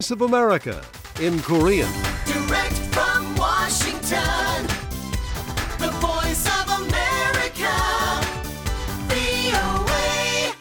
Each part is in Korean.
of America in Korean. Direct from Washington, the voice of America, VOA.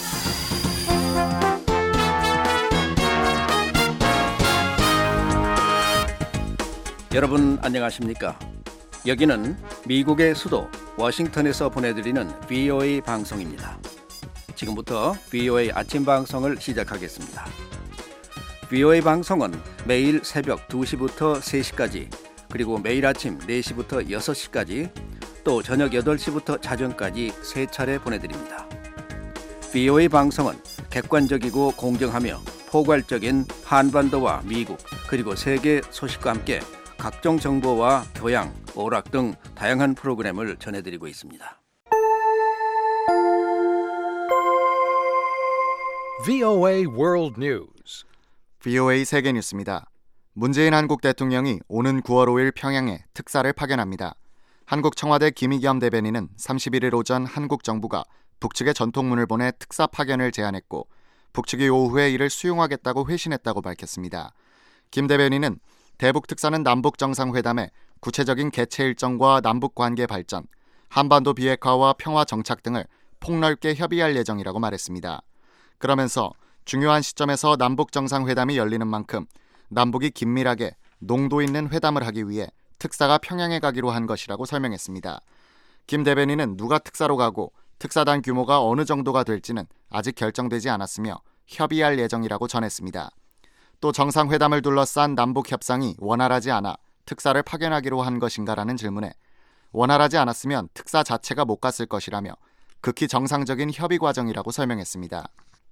여러분 안녕하십니까? 여기는 미국의 수도 워싱턴에서 보내드리는 VOA 방송입니다. 지금부터 VOA 아침 방송을 시작하겠습니다. VOA 방송은 매일 새벽 2시부터 3시까지, 그리고 매일 아침 4시부터 6시까지, 또 저녁 8시부터 자정까지 3차례 보내드립니다. VOA 방송은 객관적이고 공정하며 포괄적인 한반도와 미국 그리고 세계 소식과 함께 각종 정보와 교양, 오락 등 다양한 프로그램을 전해드리고 있습니다. VOA World News. VOA 세계 뉴스입니다. 문재인 한국 대통령이 오는 9월 5일 평양에 특사를 파견합니다. 한국 청와대 김의겸 대변인은 31일 오전 한국 정부가 북측에 전통문을 보내 특사 파견을 제안했고, 북측이 오후에 이를 수용하겠다고 회신했다고 밝혔습니다. 김 대변인은 대북 특사는 남북 정상회담의 구체적인 개최 일정과 남북 관계 발전, 한반도 비핵화와 평화 정착 등을 폭넓게 협의할 예정이라고 말했습니다. 그러면서 중요한 시점에서 남북 정상회담이 열리는 만큼 남북이 긴밀하게 농도 있는 회담을 하기 위해 특사가 평양에 가기로 한 것이라고 설명했습니다. 김 대변인은 누가 특사로 가고 특사단 규모가 어느 정도가 될지는 아직 결정되지 않았으며 협의할 예정이라고 전했습니다. 또 정상회담을 둘러싼 남북 협상이 원활하지 않아 특사를 파견하기로 한 것인가라는 질문에 원활하지 않았으면 특사 자체가 못 갔을 것이라며 극히 정상적인 협의 과정이라고 설명했습니다.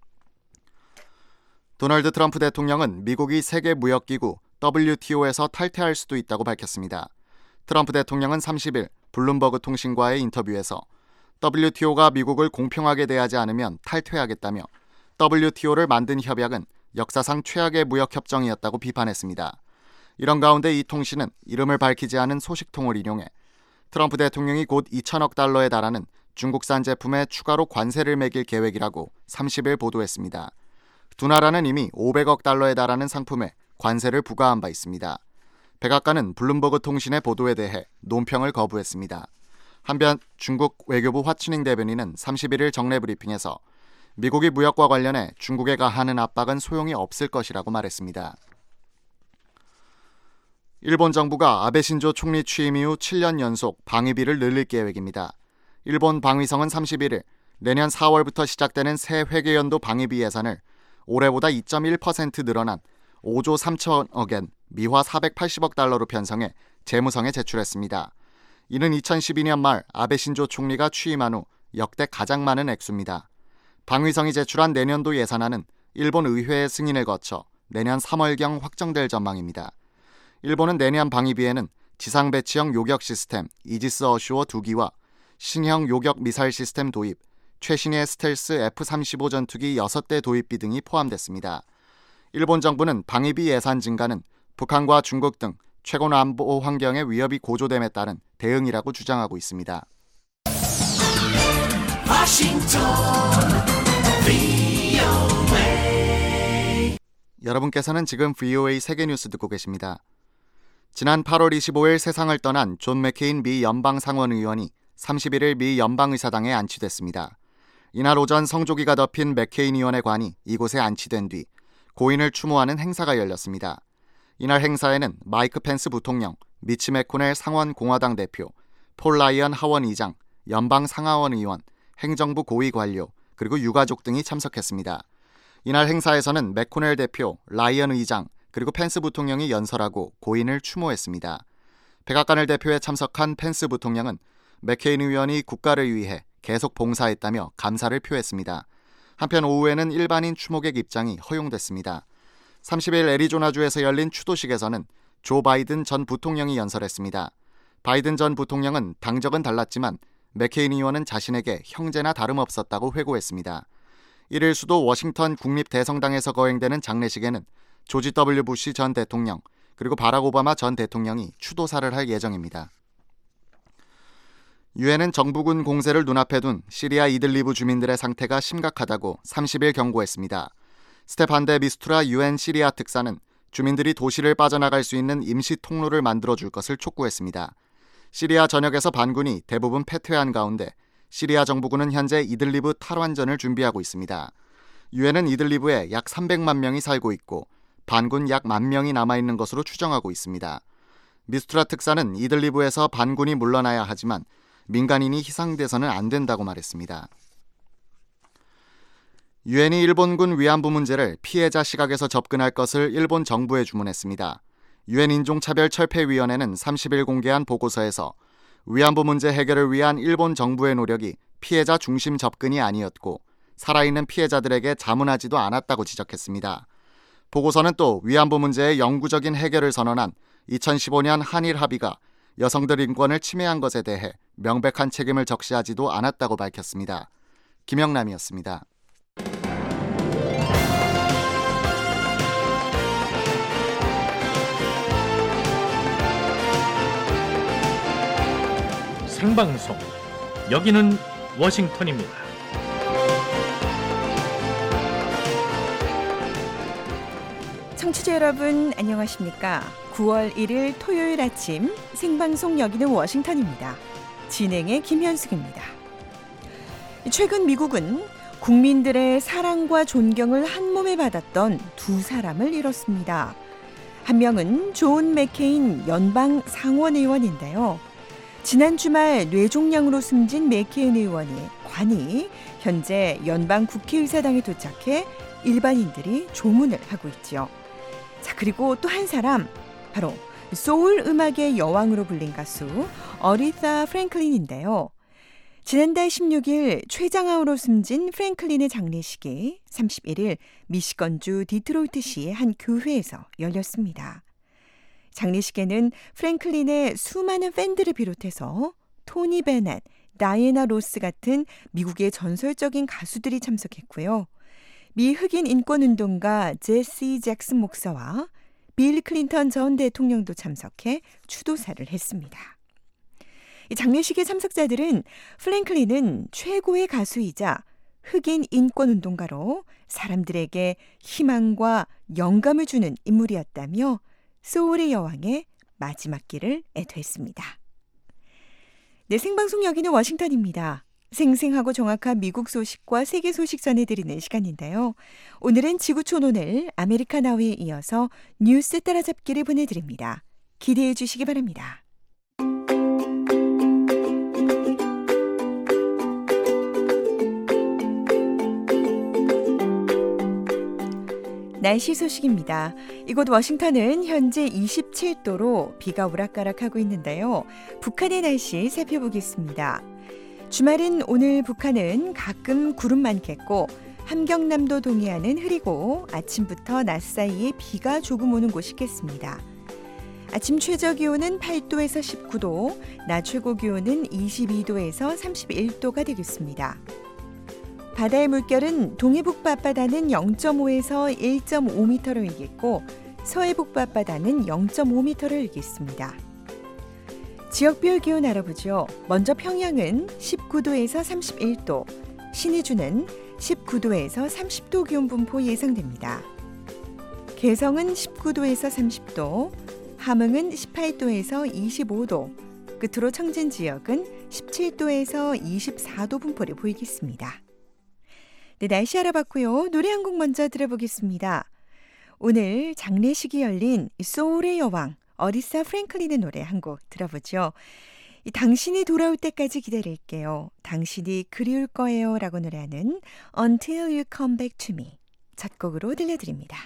도널드 트럼프 대통령은 미국이 세계무역기구 WTO에서 탈퇴할 수도 있다고 밝혔습니다. 트럼프 대통령은 30일 블룸버그 통신과의 인터뷰에서 WTO가 미국을 공평하게 대하지 않으면 탈퇴하겠다며 WTO를 만든 협약은 역사상 최악의 무역협정이었다고 비판했습니다. 이런 가운데 이 통신은 이름을 밝히지 않은 소식통을 인용해 트럼프 대통령이 곧 2천억 달러에 달하는 중국산 제품에 추가로 관세를 매길 계획이라고 30일 보도했습니다. 두 나라는 이미 500억 달러에 달하는 상품에 관세를 부과한 바 있습니다. 백악관은 블룸버그 통신의 보도에 대해 논평을 거부했습니다. 한편 중국 외교부 화춘잉 대변인은 31일 정례 브리핑에서 미국이 무역과 관련해 중국에 가하는 압박은 소용이 없을 것이라고 말했습니다. 일본 정부가 아베 신조 총리 취임 이후 7년 연속 방위비를 늘릴 계획입니다. 일본 방위성은 31일 내년 4월부터 시작되는 새 회계연도 방위비 예산을 올해보다 2.1% 늘어난 5조 3천억 엔, 미화 480억 달러로 편성해 재무성에 제출했습니다. 이는 2012년 말 아베 신조 총리가 취임한 후 역대 가장 많은 액수입니다. 방위성이 제출한 내년도 예산안은 일본 의회의 승인을 거쳐 내년 3월경 확정될 전망입니다. 일본은 내년 방위비에는 지상 배치형 요격 시스템 이지스 어슈어 2기와 신형 요격 미사일 시스템 도입, 최신의 스텔스 F-35 전투기 6대 도입비 등이 포함됐습니다. 일본 정부는 방위비 예산 증가는 북한과 중국 등 최근 안보 환경의 위협이 고조됨에 따른 대응이라고 주장하고 있습니다. 여러분께서는 지금 VOA 세계뉴스 듣고 계십니다. 지난 8월 25일 세상을 떠난 존 맥케인 미 연방상원의원이 31일 미 연방의사당에 안치됐습니다. 이날 오전 성조기가 덮인 맥케인 의원의 관이 이곳에 안치된 뒤 고인을 추모하는 행사가 열렸습니다. 이날 행사에는 마이크 펜스 부통령, 미치 맥코넬 상원 공화당 대표, 폴 라이언 하원 의장, 연방 상하원 의원, 행정부 고위 관료, 그리고 유가족 등이 참석했습니다. 이날 행사에서는 맥코넬 대표, 라이언 의장, 그리고 펜스 부통령이 연설하고 고인을 추모했습니다. 백악관을 대표해 참석한 펜스 부통령은 맥케인 의원이 국가를 위해 계속 봉사했다며 감사를 표했습니다. 한편 오후에는 일반인 추모객 입장이 허용됐습니다. 30일 애리조나주에서 열린 추도식에서는 조 바이든 전 부통령이 연설했습니다. 바이든 전 부통령은 당적은 달랐지만 맥케인 의원은 자신에게 형제나 다름없었다고 회고했습니다. 이를 수도 워싱턴 국립대성당에서 거행되는 장례식에는 조지 W. 부시 전 대통령 그리고 바락 오바마 전 대통령이 추도사를 할 예정입니다. 유엔은 정부군 공세를 눈앞에 둔 시리아 이들리브 주민들의 상태가 심각하다고 30일 경고했습니다. 스테판 데 미스투라 UN 시리아 특사는 주민들이 도시를 빠져나갈 수 있는 임시 통로를 만들어줄 것을 촉구했습니다. 시리아 전역에서 반군이 대부분 패퇴한 가운데 시리아 정부군은 현재 이들리브 탈환전을 준비하고 있습니다. 유엔은 이들리브에 약 300만 명이 살고 있고 반군 약 10,000명이 남아있는 것으로 추정하고 있습니다. 미스투라 특사는 이들리브에서 반군이 물러나야 하지만 민간인이 희생돼서는 안 된다고 말했습니다. 유엔이 일본군 위안부 문제를 피해자 시각에서 접근할 것을 일본 정부에 주문했습니다. 유엔 인종차별철폐위원회는 30일 공개한 보고서에서 위안부 문제 해결을 위한 일본 정부의 노력이 피해자 중심 접근이 아니었고 살아있는 피해자들에게 자문하지도 않았다고 지적했습니다. 보고서는 또 위안부 문제의 영구적인 해결을 선언한 2015년 한일 합의가 여성들 인권을 침해한 것에 대해 명백한 책임을 적시하지도 않았다고 밝혔습니다. 김영남이었습니다. 생방송, 여기는 워싱턴입니다. 청취자 여러분 안녕하십니까? 9월 1일 토요일 아침 생방송 여기는 워싱턴입니다. 진행의 김현숙입니다. 최근 미국은 국민들의 사랑과 존경을 한몸에 받았던 두 사람을 잃었습니다. 한 명은 존 맥케인 연방 상원 의원인데요. 지난 주말 뇌종양으로 숨진 맥케인 의원의 관이 현재 연방 국회의사당에 도착해 일반인들이 조문을 하고 있죠. 자, 그리고 또 한 사람, 바로 소울 음악의 여왕으로 불린 가수 어리사 프랭클린인데요. 지난달 16일 췌장암으로 숨진 프랭클린의 장례식이 31일 미시건주 디트로이트시의 한 교회에서 열렸습니다. 장례식에는 프랭클린의 수많은 팬들을 비롯해서 토니 베넷, 다이애나 로스 같은 미국의 전설적인 가수들이 참석했고요. 미 흑인 인권운동가 제시 잭슨 목사와 빌 클린턴 전 대통령도 참석해 추도사를 했습니다. 이 장례식의 참석자들은 프랭클린은 최고의 가수이자 흑인 인권운동가로 사람들에게 희망과 영감을 주는 인물이었다며 소울의 여왕의 마지막 길을 애도했습니다. 네, 생방송 여기는 워싱턴입니다. 생생하고 정확한 미국 소식과 세계 소식 전해드리는 시간인데요. 오늘은 지구촌 오늘 아메리카 나우에 이어서 뉴스 따라잡기를 보내드립니다. 기대해 주시기 바랍니다. 날씨 소식입니다. 이곳 워싱턴은 현재 27도로 비가 오락가락하고 있는데요. 북한의 날씨 살펴보겠습니다. 주말인 오늘 북한은 가끔 구름 많겠고 함경남도 동해안은 흐리고 아침부터 낮 사이에 비가 조금 오는 곳이 있겠습니다. 아침 최저 기온은 8도에서 19도, 낮 최고 기온은 22도에서 31도가 되겠습니다. 바다의 물결은 동해북부 앞바다는 0.5에서 1.5m로 일겠고 서해북부 앞바다는 0.5m로 일겠습니다. 지역별 기온 알아보죠. 먼저 평양은 19도에서 31도, 신의주는 19도에서 30도 기온 분포 예상됩니다. 개성은 19도에서 30도, 함흥은 18도에서 25도, 끝으로 청진 지역은 17도에서 24도 분포를 보이겠습니다. 네, 날씨 알아봤고요. 노래 한 곡 먼저 들어보겠습니다. 오늘 장례식이 열린 소울의 여왕 어리사 프랭클린의 노래 한 곡 들어보죠. 당신이 돌아올 때까지 기다릴게요. 당신이 그리울 거예요 라고 노래하는 Until You Come Back to Me 첫 곡으로 들려드립니다.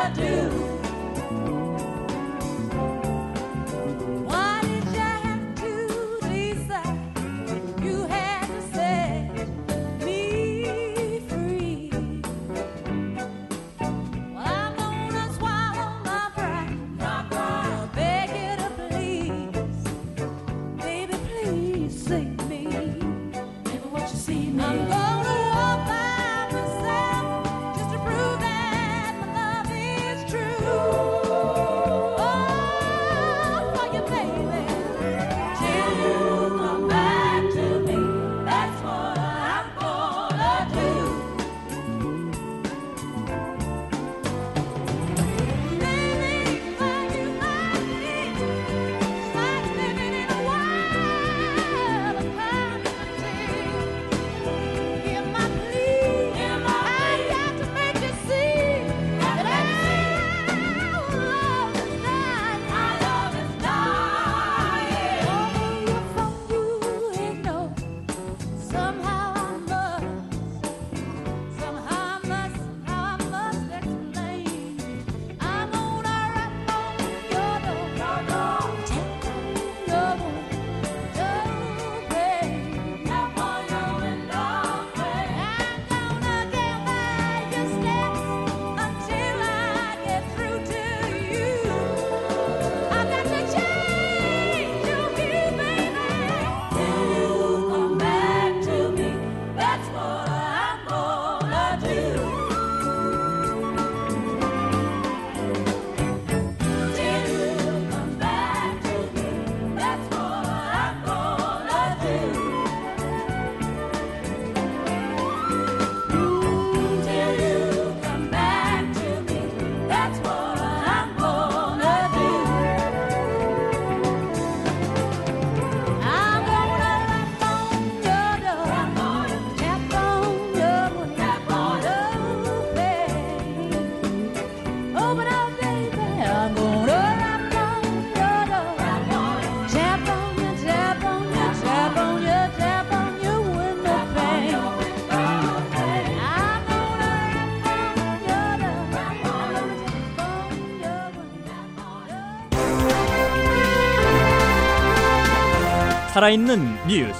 살아있는 뉴스,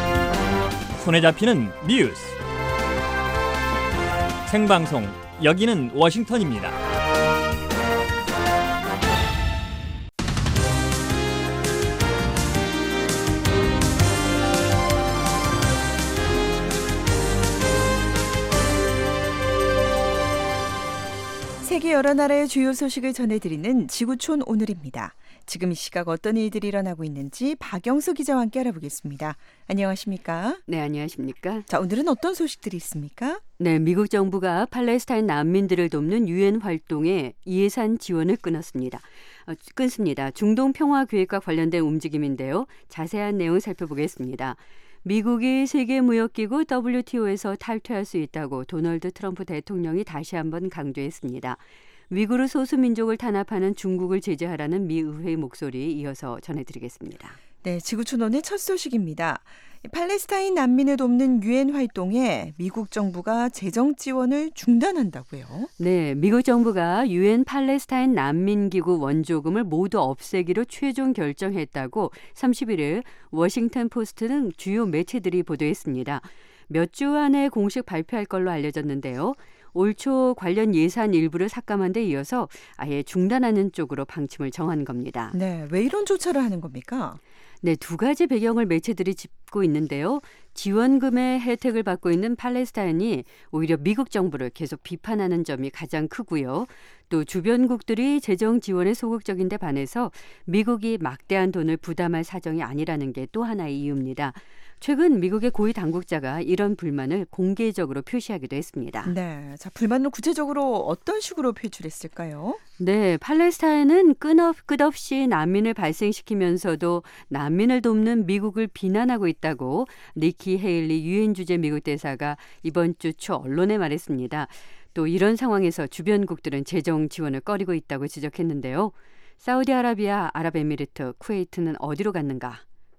손에 잡히는 뉴스, 생방송 여기는 워싱턴입니다. 세계 여러 나라의 주요 소식을 전해드리는 지구촌 오늘입니다. 지금 이 시각 어떤 일들이 일어나고 있는지 박영수 기자와 함께 알아보겠습니다. 안녕하십니까? 네, 안녕하십니까? 자, 오늘은 어떤 소식들이 있습니까? 네, 미국 정부가 팔레스타인 난민들을 돕는 유엔 활동에 예산 지원을 끊습니다. 중동 평화 계획과 관련된 움직임인데요. 자세한 내용 살펴보겠습니다. 미국이 세계무역기구 WTO에서 탈퇴할 수 있다고 도널드 트럼프 대통령이 다시 한번 강조했습니다. 위구르 소수민족을 탄압하는 중국을 제재하라는 미 의회의 목소리 이어서 전해드리겠습니다. 네, 지구촌 오늘 첫 소식입니다. 팔레스타인 난민을 돕는 유엔 활동에 미국 정부가 재정 지원을 중단한다고요? 네, 미국 정부가 유엔 팔레스타인 난민기구 원조금을 모두 없애기로 최종 결정했다고 31일 워싱턴 포스트 등 주요 매체들이 보도했습니다. 몇 주 안에 공식 발표할 걸로 알려졌는데요. 올 초 관련 예산 일부를 삭감한 데 이어서 아예 중단하는 쪽으로 방침을 정한 겁니다. 네, 왜 이런 조처를 하는 겁니까? 네, 두 가지 배경을 매체들이 짚고 있는데요. 지원금의 혜택을 받고 있는 팔레스타인이 오히려 미국 정부를 계속 비판하는 점이 가장 크고요. 또 주변국들이 재정 지원에 소극적인 데 반해서 미국이 막대한 돈을 부담할 사정이 아니라는 게 또 하나의 이유입니다. 최근 미국의 고위 당국자가 이런 불만을 공개적으로 표시하기도 했습니다. 네, 자, 불만을 구체적으로 어떤 식으로 표출했을까요? 네, 팔레스타인은 끝없이 난민을 발생시키면서도 난민을 돕는 미국을 비난하고 있다고 니키 헤일리 유엔 주재 미국 대사가 이번 주 초 언론에 말했습니다. 또 이런 상황에서 주변국들은 재정 지원을 꺼리고 있다고 지적했는데요. 사우디아라비아, 아랍에미리트, 쿠웨이트는 어디로 갔는가?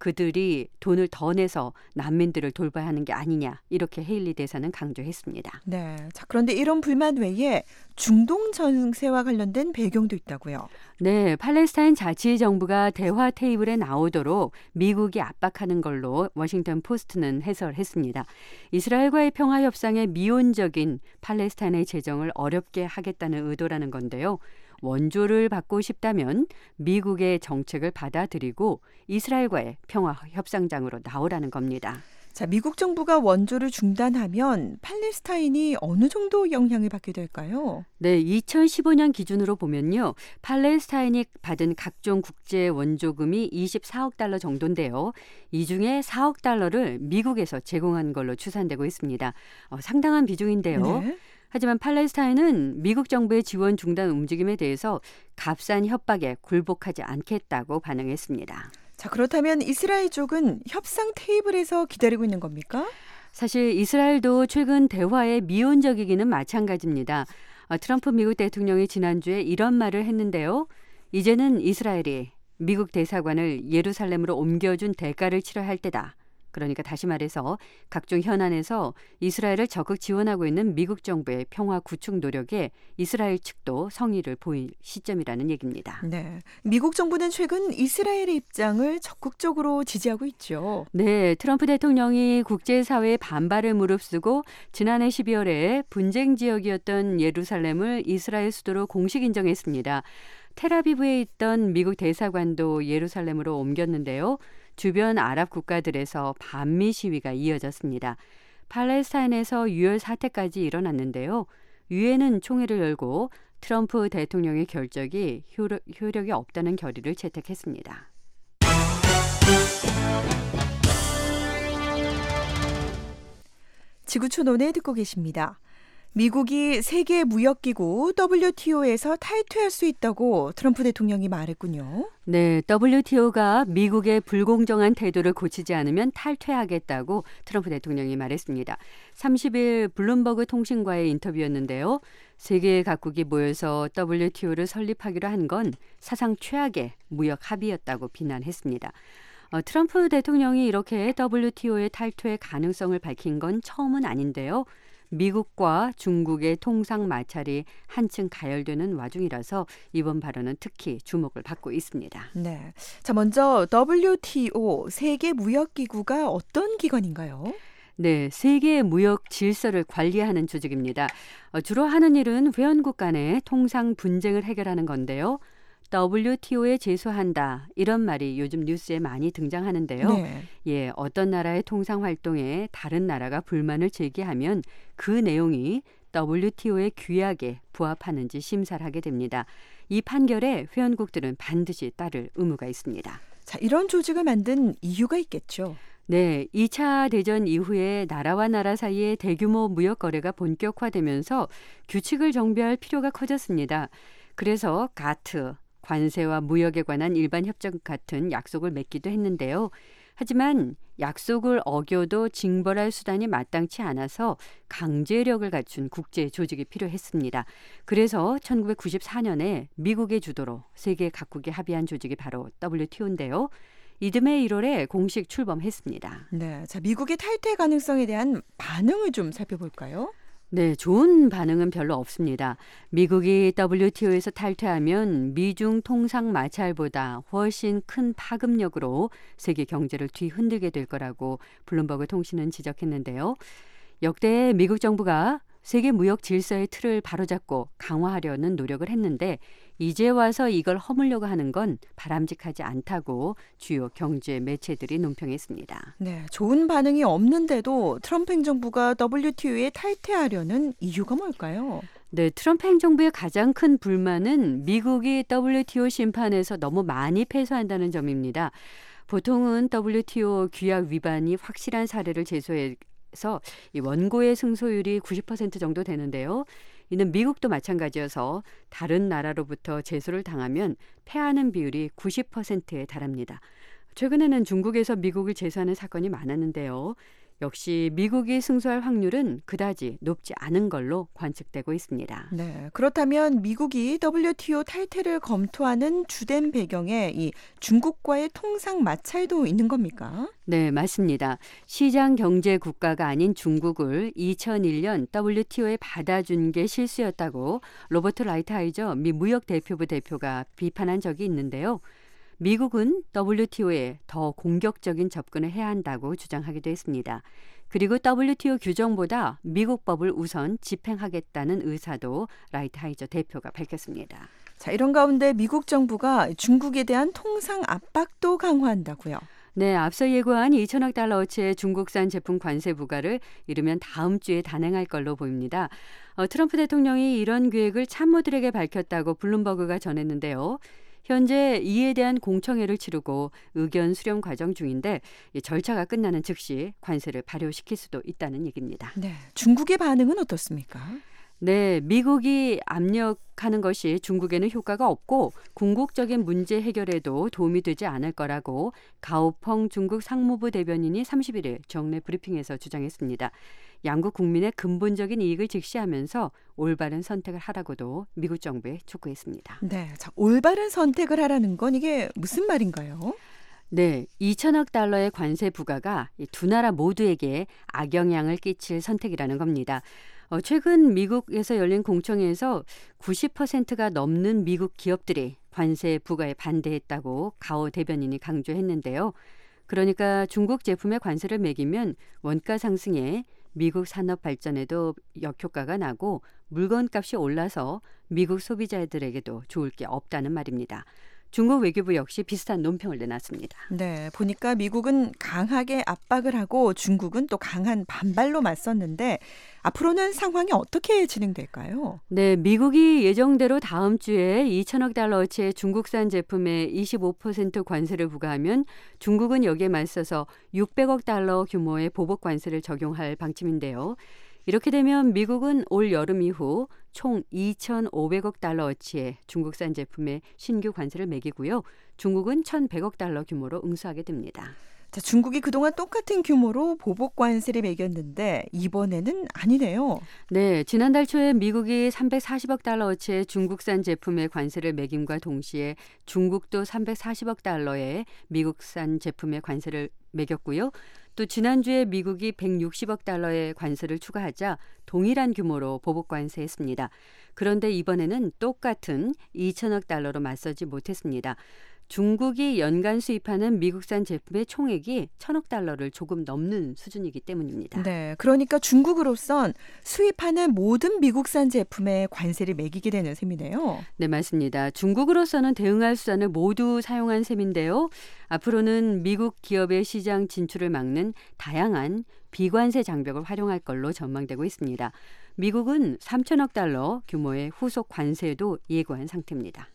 그들이 돈을 더 내서 난민들을 돌봐야 하는 게 아니냐 이렇게 헤일리 대사는 강조했습니다. 네. 자, 그런데 이런 불만 외에 중동 정세와 관련된 배경도 있다고요. 네, 팔레스타인 자치정부가 대화 테이블에 나오도록 미국이 압박하는 걸로 워싱턴 포스트는 해설했습니다. 이스라엘과의 평화 협상에 미온적인 팔레스타인의 재정을 어렵게 하겠다는 의도라는 건데요. 원조를 받고 싶다면 미국의 정책을 받아들이고 이스라엘과의 평화 협상장으로 나오라는 겁니다. 자, 미국 정부가 원조를 중단하면 팔레스타인이 어느 정도 영향을 받게 될까요? 네, 2015년 기준으로 보면요. 팔레스타인이 받은 각종 국제 원조금이 24억 달러 정도인데요. 이 중에 4억 달러를 미국에서 제공한 걸로 추산되고 있습니다. 상당한 비중인데요. 네. 하지만 팔레스타인은 미국 정부의 지원 중단 움직임에 대해서 값싼 협박에 굴복하지 않겠다고 반응했습니다. 자, 그렇다면 이스라엘 쪽은 협상 테이블에서 기다리고 있는 겁니까? 사실 이스라엘도 최근 대화에 미온적이기는 마찬가지입니다. 트럼프 미국 대통령이 지난주에 이런 말을 했는데요. 이제는 이스라엘이 미국 대사관을 예루살렘으로 옮겨준 대가를 치러야 할 때다. 그러니까 다시 말해서 각종 현안에서 이스라엘을 적극 지원하고 있는 미국 정부의 평화 구축 노력에 이스라엘 측도 성의를 보일 시점이라는 얘기입니다. 네. 미국 정부는 최근 이스라엘의 입장을 적극적으로 지지하고 있죠. 네, 트럼프 대통령이 국제사회의 반발을 무릅쓰고 지난해 12월에 분쟁 지역이었던 예루살렘을 이스라엘 수도로 공식 인정했습니다. 텔아비브에 있던 미국 대사관도 예루살렘으로 옮겼는데요. 주변 아랍 국가들에서 반미 시위가 이어졌습니다. 팔레스타인에서 유혈 사태까지 일어났는데요. 유엔은 총회를 열고 트럼프 대통령의 결정이 효력이 없다는 결의를 채택했습니다. 지구촌오늘 듣고 계십니다. 미국이 세계무역기구 WTO에서 탈퇴할 수 있다고 트럼프 대통령이 말했군요. 네, WTO가 미국의 불공정한 태도를 고치지 않으면 탈퇴하겠다고 트럼프 대통령이 말했습니다. 30일 블룸버그 통신과의 인터뷰였는데요. 세계 각국이 모여서 WTO를 설립하기로 한 건 사상 최악의 무역 합의였다고 비난했습니다. 트럼프 대통령이 이렇게 WTO의 탈퇴 가능성을 밝힌 건 처음은 아닌데요. 미국과 중국의 통상 마찰이 한층 가열되는 와중이라서 이번 발언은 특히 주목을 받고 있습니다. 네. 자, 먼저 WTO 세계무역기구가 어떤 기관인가요? 네, 세계 무역 질서를 관리하는 조직입니다. 주로 하는 일은 회원국 간의 통상 분쟁을 해결하는 건데요. WTO에 제소한다 이런 말이 요즘 뉴스에 많이 등장하는데요. 네. 예, 어떤 나라의 통상 활동에 다른 나라가 불만을 제기하면 그 내용이 WTO의 규약에 부합하는지 심사를 하게 됩니다. 이 판결에 회원국들은 반드시 따를 의무가 있습니다. 자, 이런 조직을 만든 이유가 있겠죠. 네, 2차 대전 이후에 나라와 나라 사이의 대규모 무역 거래가 본격화되면서 규칙을 정비할 필요가 커졌습니다. 그래서 가트, 관세와 무역에 관한 일반 협정 같은 약속을 맺기도 했는데요. 하지만 약속을 어겨도 징벌할 수단이 마땅치 않아서 강제력을 갖춘 국제 조직이 필요했습니다. 그래서 1994년에 미국의 주도로 세계 각국이 합의한 조직이 바로 WTO인데요. 이듬해 1월에 공식 출범했습니다. 네, 자, 미국의 탈퇴 가능성에 대한 반응을 좀 살펴볼까요? 네, 좋은 반응은 별로 없습니다. 미국이 WTO에서 탈퇴하면 미중 통상 마찰보다 훨씬 큰 파급력으로 세계 경제를 뒤흔들게 될 거라고 블룸버그 통신은 지적했는데요. 역대 미국 정부가 세계 무역 질서의 틀을 바로잡고 강화하려는 노력을 했는데 이제 와서 이걸 허물려고 하는 건 바람직하지 않다고 주요 경제 매체들이 논평했습니다. 네, 좋은 반응이 없는데도 트럼프 행정부가 WTO에 탈퇴하려는 이유가 뭘까요? 네, 트럼프 행정부의 가장 큰 불만은 미국이 WTO 심판에서 너무 많이 패소한다는 점입니다. 보통은 WTO 규약 위반이 확실한 사례를 제소해서 이 원고의 승소율이 90% 정도 되는데요. 이는 미국도 마찬가지여서 다른 나라로부터 제소를 당하면 패하는 비율이 90%에 달합니다. 최근에는 중국에서 미국을 제소하는 사건이 많았는데요. 역시 미국이 승소할 확률은 그다지 높지 않은 걸로 관측되고 있습니다. 네, 그렇다면 미국이 WTO 탈퇴를 검토하는 주된 배경에 이 중국과의 통상 마찰도 있는 겁니까? 네, 맞습니다. 시장 경제 국가가 아닌 중국을 2001년 WTO에 받아준 게 실수였다고 로버트 라이트하이저 미 무역대표부 대표가 비판한 적이 있는데요. 미국은 WTO에 더 공격적인 접근을 해야 한다고 주장하기도 했습니다. 그리고 WTO 규정보다 미국 법을 우선 집행하겠다는 의사도 라이트하이저 대표가 밝혔습니다. 자, 이런 가운데 미국 정부가 중국에 대한 통상 압박도 강화한다고요. 네, 앞서 예고한 2천억 달러어치의 중국산 제품 관세 부과를 이르면 다음 주에 단행할 걸로 보입니다. 트럼프 대통령이 이런 계획을 참모들에게 밝혔다고 블룸버그가 전했는데요. 현재 이에 대한 공청회를 치르고 의견 수렴 과정 중인데 절차가 끝나는 즉시 관세를 발효시킬 수도 있다는 얘기입니다. 네, 중국의 반응은 어떻습니까? 네, 미국이 압력하는 것이 중국에는 효과가 없고 궁극적인 문제 해결에도 도움이 되지 않을 거라고 가오펑 중국 상무부 대변인이 31일 정례 브리핑에서 주장했습니다. 양국 국민의 근본적인 이익을 직시하면서 올바른 선택을 하라고도 미국 정부에 촉구했습니다. 네, 자, 올바른 선택을 하라는 건 이게 무슨 말인가요? 네, 2천억 달러의 관세 부과가 두 나라 모두에게 악영향을 끼칠 선택이라는 겁니다. 최근 미국에서 열린 공청회에서 90%가 넘는 미국 기업들이 관세 부과에 반대했다고 가오 대변인이 강조했는데요. 그러니까 중국 제품에 관세를 매기면 원가 상승에 미국 산업 발전에도 역효과가 나고 물건값이 올라서 미국 소비자들에게도 좋을 게 없다는 말입니다. 중국 외교부 역시 비슷한 논평을 내놨습니다. 네, 보니까 미국은 강하게 압박을 하고 중국은 또 강한 반발로 맞섰는데 앞으로는 상황이 어떻게 진행될까요? 네, 미국이 예정대로 다음 주에 2천억 달러어치의 중국산 제품에 25% 관세를 부과하면 중국은 여기에 맞서서 600억 달러 규모의 보복 관세를 적용할 방침인데요. 이렇게 되면 미국은 올 여름 이후 총 2,500억 달러어치의 중국산 제품에 신규 관세를 매기고요. 중국은 1,100억 달러 규모로 응수하게 됩니다. 자, 중국이 그동안 똑같은 규모로 보복 관세를 매겼는데 이번에는 아니네요. 네, 지난달 초에 미국이 340억 달러어치의 중국산 제품의 관세를 매김과 동시에 중국도 340억 달러의 미국산 제품의 관세를 매겼고요. 또 지난주에 미국이 160억 달러의 관세를 추가하자 동일한 규모로 보복 관세했습니다. 그런데 이번에는 똑같은 2천억 달러로 맞서지 못했습니다. 중국이 연간 수입하는 미국산 제품의 총액이 1,000억 달러를 조금 넘는 수준이기 때문입니다. 네, 그러니까 중국으로선 수입하는 모든 미국산 제품에 관세를 매기게 되는 셈이네요. 네, 맞습니다. 중국으로서는 대응할 수단을 모두 사용한 셈인데요. 앞으로는 미국 기업의 시장 진출을 막는 다양한 비관세 장벽을 활용할 걸로 전망되고 있습니다. 미국은 3천억 달러 규모의 후속 관세도 예고한 상태입니다.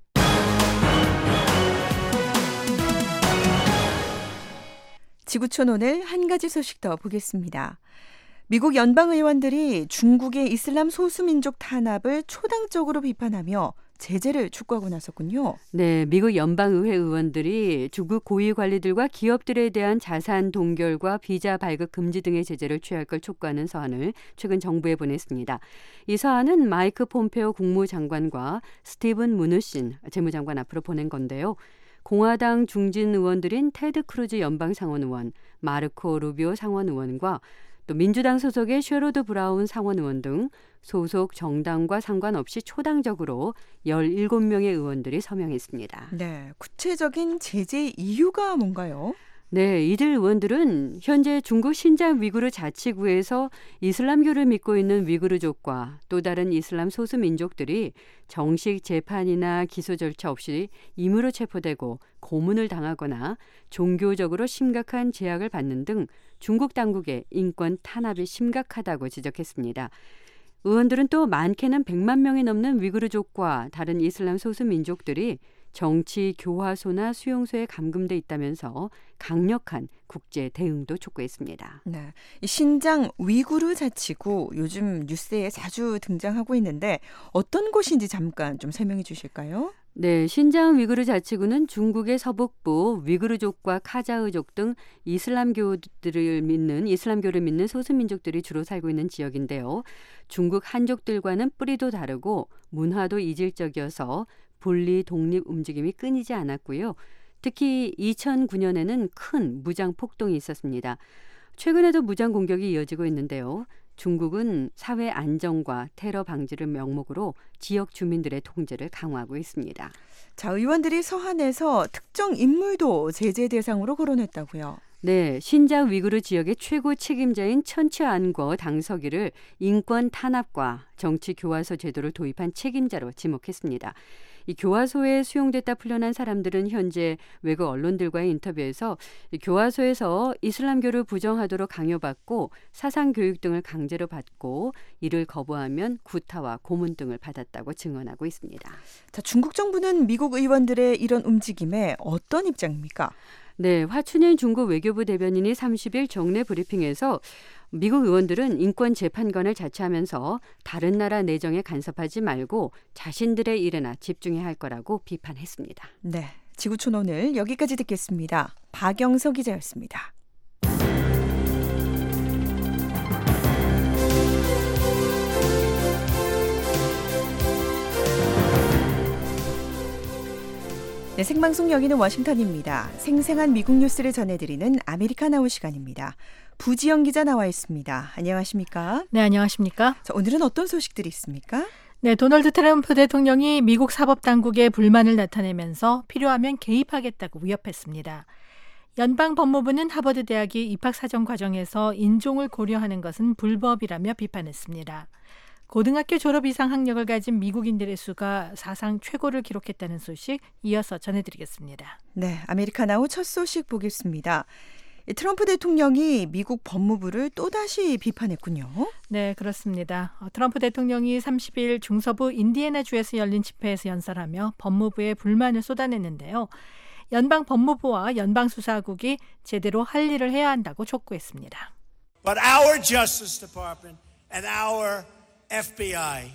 지구촌 오늘 한 가지 소식 더 보겠습니다. 미국 연방의원들이 중국의 이슬람 소수민족 탄압을 초당적으로 비판하며 제재를 촉구하고 나섰군요. 네, 미국 연방의회 의원들이 중국 고위관리들과 기업들에 대한 자산 동결과 비자 발급 금지 등의 제재를 취할 걸 촉구하는 서한을 최근 정부에 보냈습니다. 이 서한은 마이크 폼페오 국무장관과 스티븐 무누신 재무장관 앞으로 보낸 건데요. 공화당 중진 의원들인 테드 크루즈 연방상원의원, 마르코 루비오 상원의원과 또 민주당 소속의 셰로드 브라운 상원의원 등 소속 정당과 상관없이 초당적으로 17명의 의원들이 서명했습니다. 네, 구체적인 제재 이유가 뭔가요? 네, 이들 의원들은 현재 중국 신장 위구르 자치구에서 이슬람교를 믿고 있는 위구르족과 또 다른 이슬람 소수 민족들이 정식 재판이나 기소 절차 없이 임의로 체포되고 고문을 당하거나 종교적으로 심각한 제약을 받는 등 중국 당국의 인권 탄압이 심각하다고 지적했습니다. 의원들은 또 많게는 100만 명이 넘는 위구르족과 다른 이슬람 소수 민족들이 정치 교화소나 수용소에 감금돼 있다면서 강력한 국제 대응도 촉구했습니다. 네, 이 신장 위구르 자치구 요즘 뉴스에 자주 등장하고 있는데 어떤 곳인지 잠깐 좀 설명해 주실까요? 네, 신장 위구르 자치구는 중국의 서북부 위구르족과 카자흐족 등 이슬람교를 믿는 소수민족들이 주로 살고 있는 지역인데요. 중국 한족들과는 뿌리도 다르고 문화도 이질적이어서 분리 독립 움직임이 끊이지 않았고요. 특히 2009년에는 큰 무장 폭동이 있었습니다. 최근에도 무장 공격이 이어지고 있는데요. 중국은 사회 안정과 테러 방지를 명목으로 지역 주민들의 통제를 강화하고 있습니다. 자, 의원들이 서한에서 특정 인물도 제재 대상으로 거론했다고요. 네, 신장 위구르 지역의 최고 책임자인 천치 안궈 당서기를 인권 탄압과 정치 교화소 제도를 도입한 책임자로 지목했습니다. 이 교화소에 수용됐다 풀려난 사람들은 현재 외국 언론들과의 인터뷰에서 이 교화소에서 이슬람교를 부정하도록 강요받고 사상 교육 등을 강제로 받고 이를 거부하면 구타와 고문 등을 받았다고 증언하고 있습니다. 자, 중국 정부는 미국 의원들의 이런 움직임에 어떤 입장입니까? 네, 화춘인 중국 외교부 대변인이 30일 정례 브리핑에서 미국 의원들은 인권재판관을 자처하면서 다른 나라 내정에 간섭하지 말고 자신들의 일에나 지중해야 할 거라고 비판했습니다. 네, 지구촌 오늘 여기까지 듣겠습니다. 박영서 기자였습니다. 네, 생방송 여기는 워싱턴입니다. 생생한 미국 뉴스를 전해드리는 아메리카나우 시간입니다. 부지영 기자 나와 있습니다. 안녕하십니까? 네, 안녕하십니까? 자, 오늘은 어떤 소식들이 있습니까? 네, 도널드 트럼프 대통령이 미국 사법당국에 불만을 나타내면서 필요하면 개입하겠다고 위협했습니다. 연방법무부는 하버드 대학이 입학사정 과정에서 인종을 고려하는 것은 불법이라며 비판했습니다. 고등학교 졸업 이상 학력을 가진 미국인들의 수가 사상 최고를 기록했다는 소식 이어서 전해드리겠습니다. 네, 아메리카나우 첫 소식 보겠습니다. 트럼프 대통령이 미국 법무부를 또다시 비판했군요. 네, 그렇습니다. 트럼프 대통령이 30일 중서부 인디애나주에서 열린 집회에서 연설하며 법무부에 불만을 쏟아냈는데요. 연방 법무부와 연방수사국이 제대로 할 일을 해야 한다고 촉구했습니다. But our Justice Department and our FBI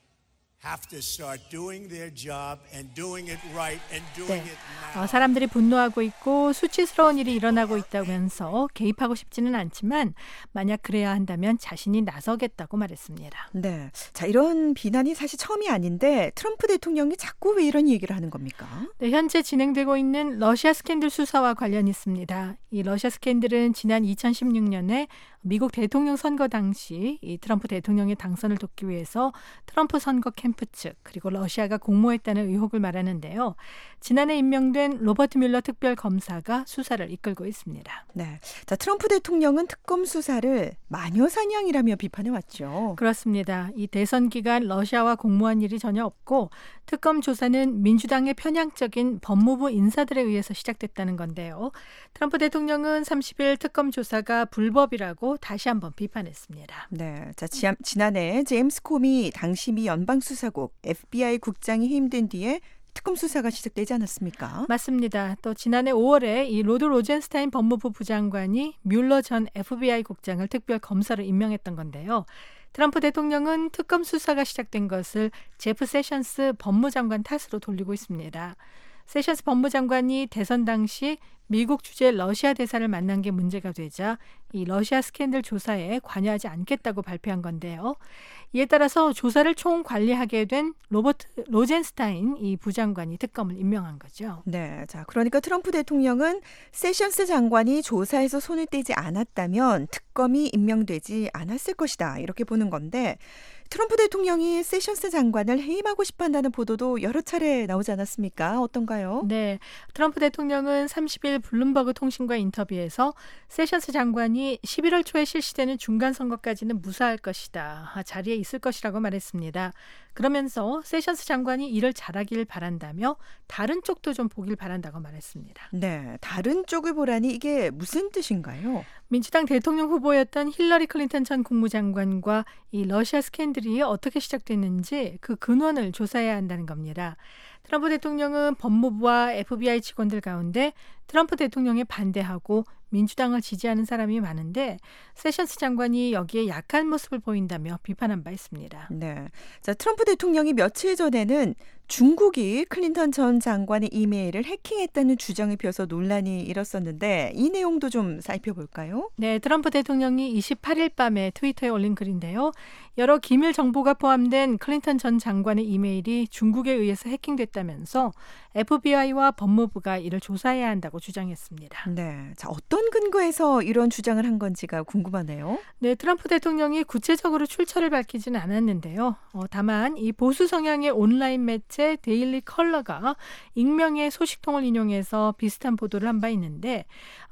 have to start doing their job and doing it right and doing it now. 사람들이 분노하고 있고 수치스러운 일이 일어나고 있다면서 개입하고 싶지는 않지만 만약 그래야 한다면 자신이 나서겠다고 말했습니다. 네, 자, 이런 비난이 사실 처음이 아닌데 트럼프 대통령이 자꾸 왜 이런 얘기를 하는 겁니까? 네, 현재 진행되고 있는 러시아 스캔들 수사와 관련이 있습니다. 이 러시아 스캔들은 지난 2016년에 미국 대통령 선거 당시 이 트럼프 대통령의 당선을 돕기 위해서 트럼프 선거 캠프 측 그리고 러시아가 공모했다는 의혹을 말하는데요. 지난해 임명된 로버트 뮬러 특별검사가 수사를 이끌고 있습니다. 네, 자, 트럼프 대통령은 특검 수사를 마녀 사냥이라며 비판해왔죠. 그렇습니다. 이 대선 기간 러시아와 공모한 일이 전혀 없고 특검 조사는 민주당의 편향적인 법무부 인사들에 의해서 시작됐다는 건데요. 트럼프 대통령은 30일 특검 조사가 불법이라고 다시 한번 비판했습니다. 네, 자, 지난해 제임스 코미 당시 미 연방수사국 FBI 국장이 해임된 뒤에 특검 수사가 시작되지 않았습니까? 맞습니다. 또 지난해 5월에 이 로드 로젠스타인 법무부 부장관이 뮬러 전 FBI 국장을 특별 검사로 임명했던 건데요. 트럼프 대통령은 특검 수사가 시작된 것을 제프 세션스 법무장관 탓으로 돌리고 있습니다. 세션스 법무장관이 대선 당시 미국 주재 러시아 대사를 만난 게 문제가 되자 이 러시아 스캔들 조사에 관여하지 않겠다고 발표한 건데요. 이에 따라서 조사를 총관리하게 된 로버트 로젠스타인 이 부장관이 특검을 임명한 거죠. 네, 자, 그러니까 트럼프 대통령은 세션스 장관이 조사에서 손을 떼지 않았다면 특검이 임명되지 않았을 것이다 이렇게 보는 건데 트럼프 대통령이 세션스 장관을 해임하고 싶어한다는 보도도 여러 차례 나오지 않았습니까? 어떤가요? 네, 트럼프 대통령은 30일 블룸버그 통신과 인터뷰에서 세션스 장관이 11월 초에 실시되는 중간선거까지는 무사할 것이다. 자리에 있을 것이라고 말했습니다. 그러면서 세션스 장관이 일을 잘하길 바란다며 다른 쪽도 좀 보길 바란다고 말했습니다. 네, 다른 쪽을 보라니 이게 무슨 뜻인가요? 민주당 대통령 후보였던 힐러리 클린턴 전 국무장관과 이 러시아 스캔들이 어떻게 시작됐는지 그 근원을 조사해야 한다는 겁니다. 트럼프 대통령은 법무부와 FBI 직원들 가운데 트럼프 대통령에 반대하고 민주당을 지지하는 사람이 많은데 세션스 장관이 여기에 약한 모습을 보인다며 비판한 바 있습니다. 네, 자, 트럼프 대통령이 며칠 전에는 중국이 클린턴 전 장관의 이메일을 해킹했다는 주장을 펴서 논란이 일었었는데 이 내용도 좀 살펴볼까요? 네, 트럼프 대통령이 28일 밤에 트위터에 올린 글인데요. 여러 기밀 정보가 포함된 클린턴 전 장관의 이메일이 중국에 의해서 해킹됐다면서 FBI와 법무부가 이를 조사해야 한다고 주장했습니다. 네, 자 어떤 근거에서 이런 주장을 한 건지가 궁금하네요. 네, 트럼프 대통령이 구체적으로 출처를 밝히지는 않았는데요. 다만 이 보수 성향의 온라인 매체 데일리 컬러가 익명의 소식통을 인용해서 비슷한 보도를 한 바 있는데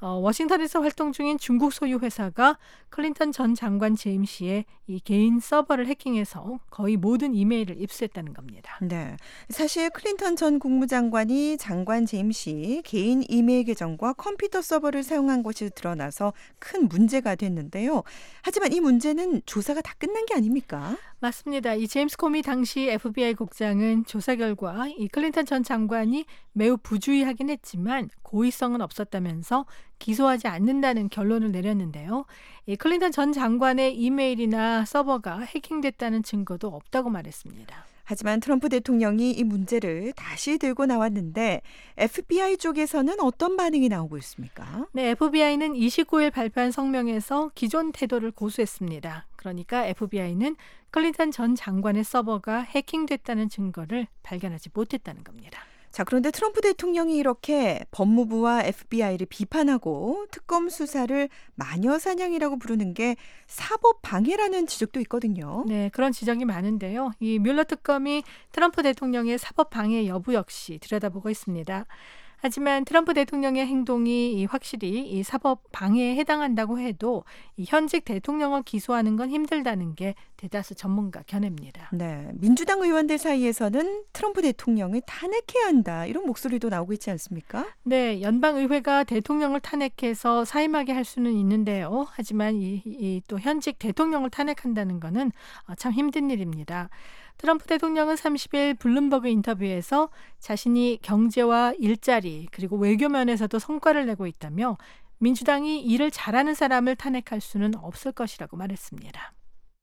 워싱턴에서 활동 중인 중국 소유 회사가 클린턴 전 장관 재임 시에 이 개인 서버를 해킹해서 거의 모든 이메일을 입수했다는 겁니다. 네, 사실 클린턴 전 국무장관이 장관 재임 시 개인 이메일 계정과 컴퓨터 서버를 사용한 것이 드러나서 큰 문제가 됐는데요. 하지만 이 문제는 조사가 다 끝난 게 아닙니까? 맞습니다. 이 제임스 코미 당시 FBI 국장은 조사 결과 이 클린턴 전 장관이 매우 부주의하긴 했지만 고의성은 없었다면서 기소하지 않는다는 결론을 내렸는데요. 이 클린턴 전 장관의 이메일이나 서버가 해킹됐다는 증거도 없다고 말했습니다. 하지만 트럼프 대통령이 이 문제를 다시 들고 나왔는데 FBI 쪽에서는 어떤 반응이 나오고 있습니까? 네, FBI는 29일 발표한 성명에서 기존 태도를 고수했습니다. 그러니까 FBI는 클린턴 전 장관의 서버가 해킹됐다는 증거를 발견하지 못했다는 겁니다. 자, 그런데 트럼프 대통령이 이렇게 법무부와 FBI를 비판하고 특검 수사를 마녀 사냥이라고 부르는 게 사법 방해라는 지적도 있거든요. 네, 그런 지적이 많은데요. 이 뮬러 특검이 트럼프 대통령의 사법 방해 여부 역시 들여다보고 있습니다. 하지만 트럼프 대통령의 행동이 확실히 이 사법 방해에 해당한다고 해도 이 현직 대통령을 기소하는 건 힘들다는 게 대다수 전문가 견해입니다. 네, 민주당 의원들 사이에서는 트럼프 대통령을 탄핵해야 한다 이런 목소리도 나오고 있지 않습니까? 네, 연방의회가 대통령을 탄핵해서 사임하게 할 수는 있는데요. 하지만 또 현직 대통령을 탄핵한다는 거는 참 힘든 일입니다. 트럼프 대통령은 30일 블룸버그 인터뷰에서 자신이 경제와 일자리 그리고 외교 면에서도 성과를 내고 있다며 민주당이 일을 잘하는 사람을 탄핵할 수는 없을 것이라고 말했습니다.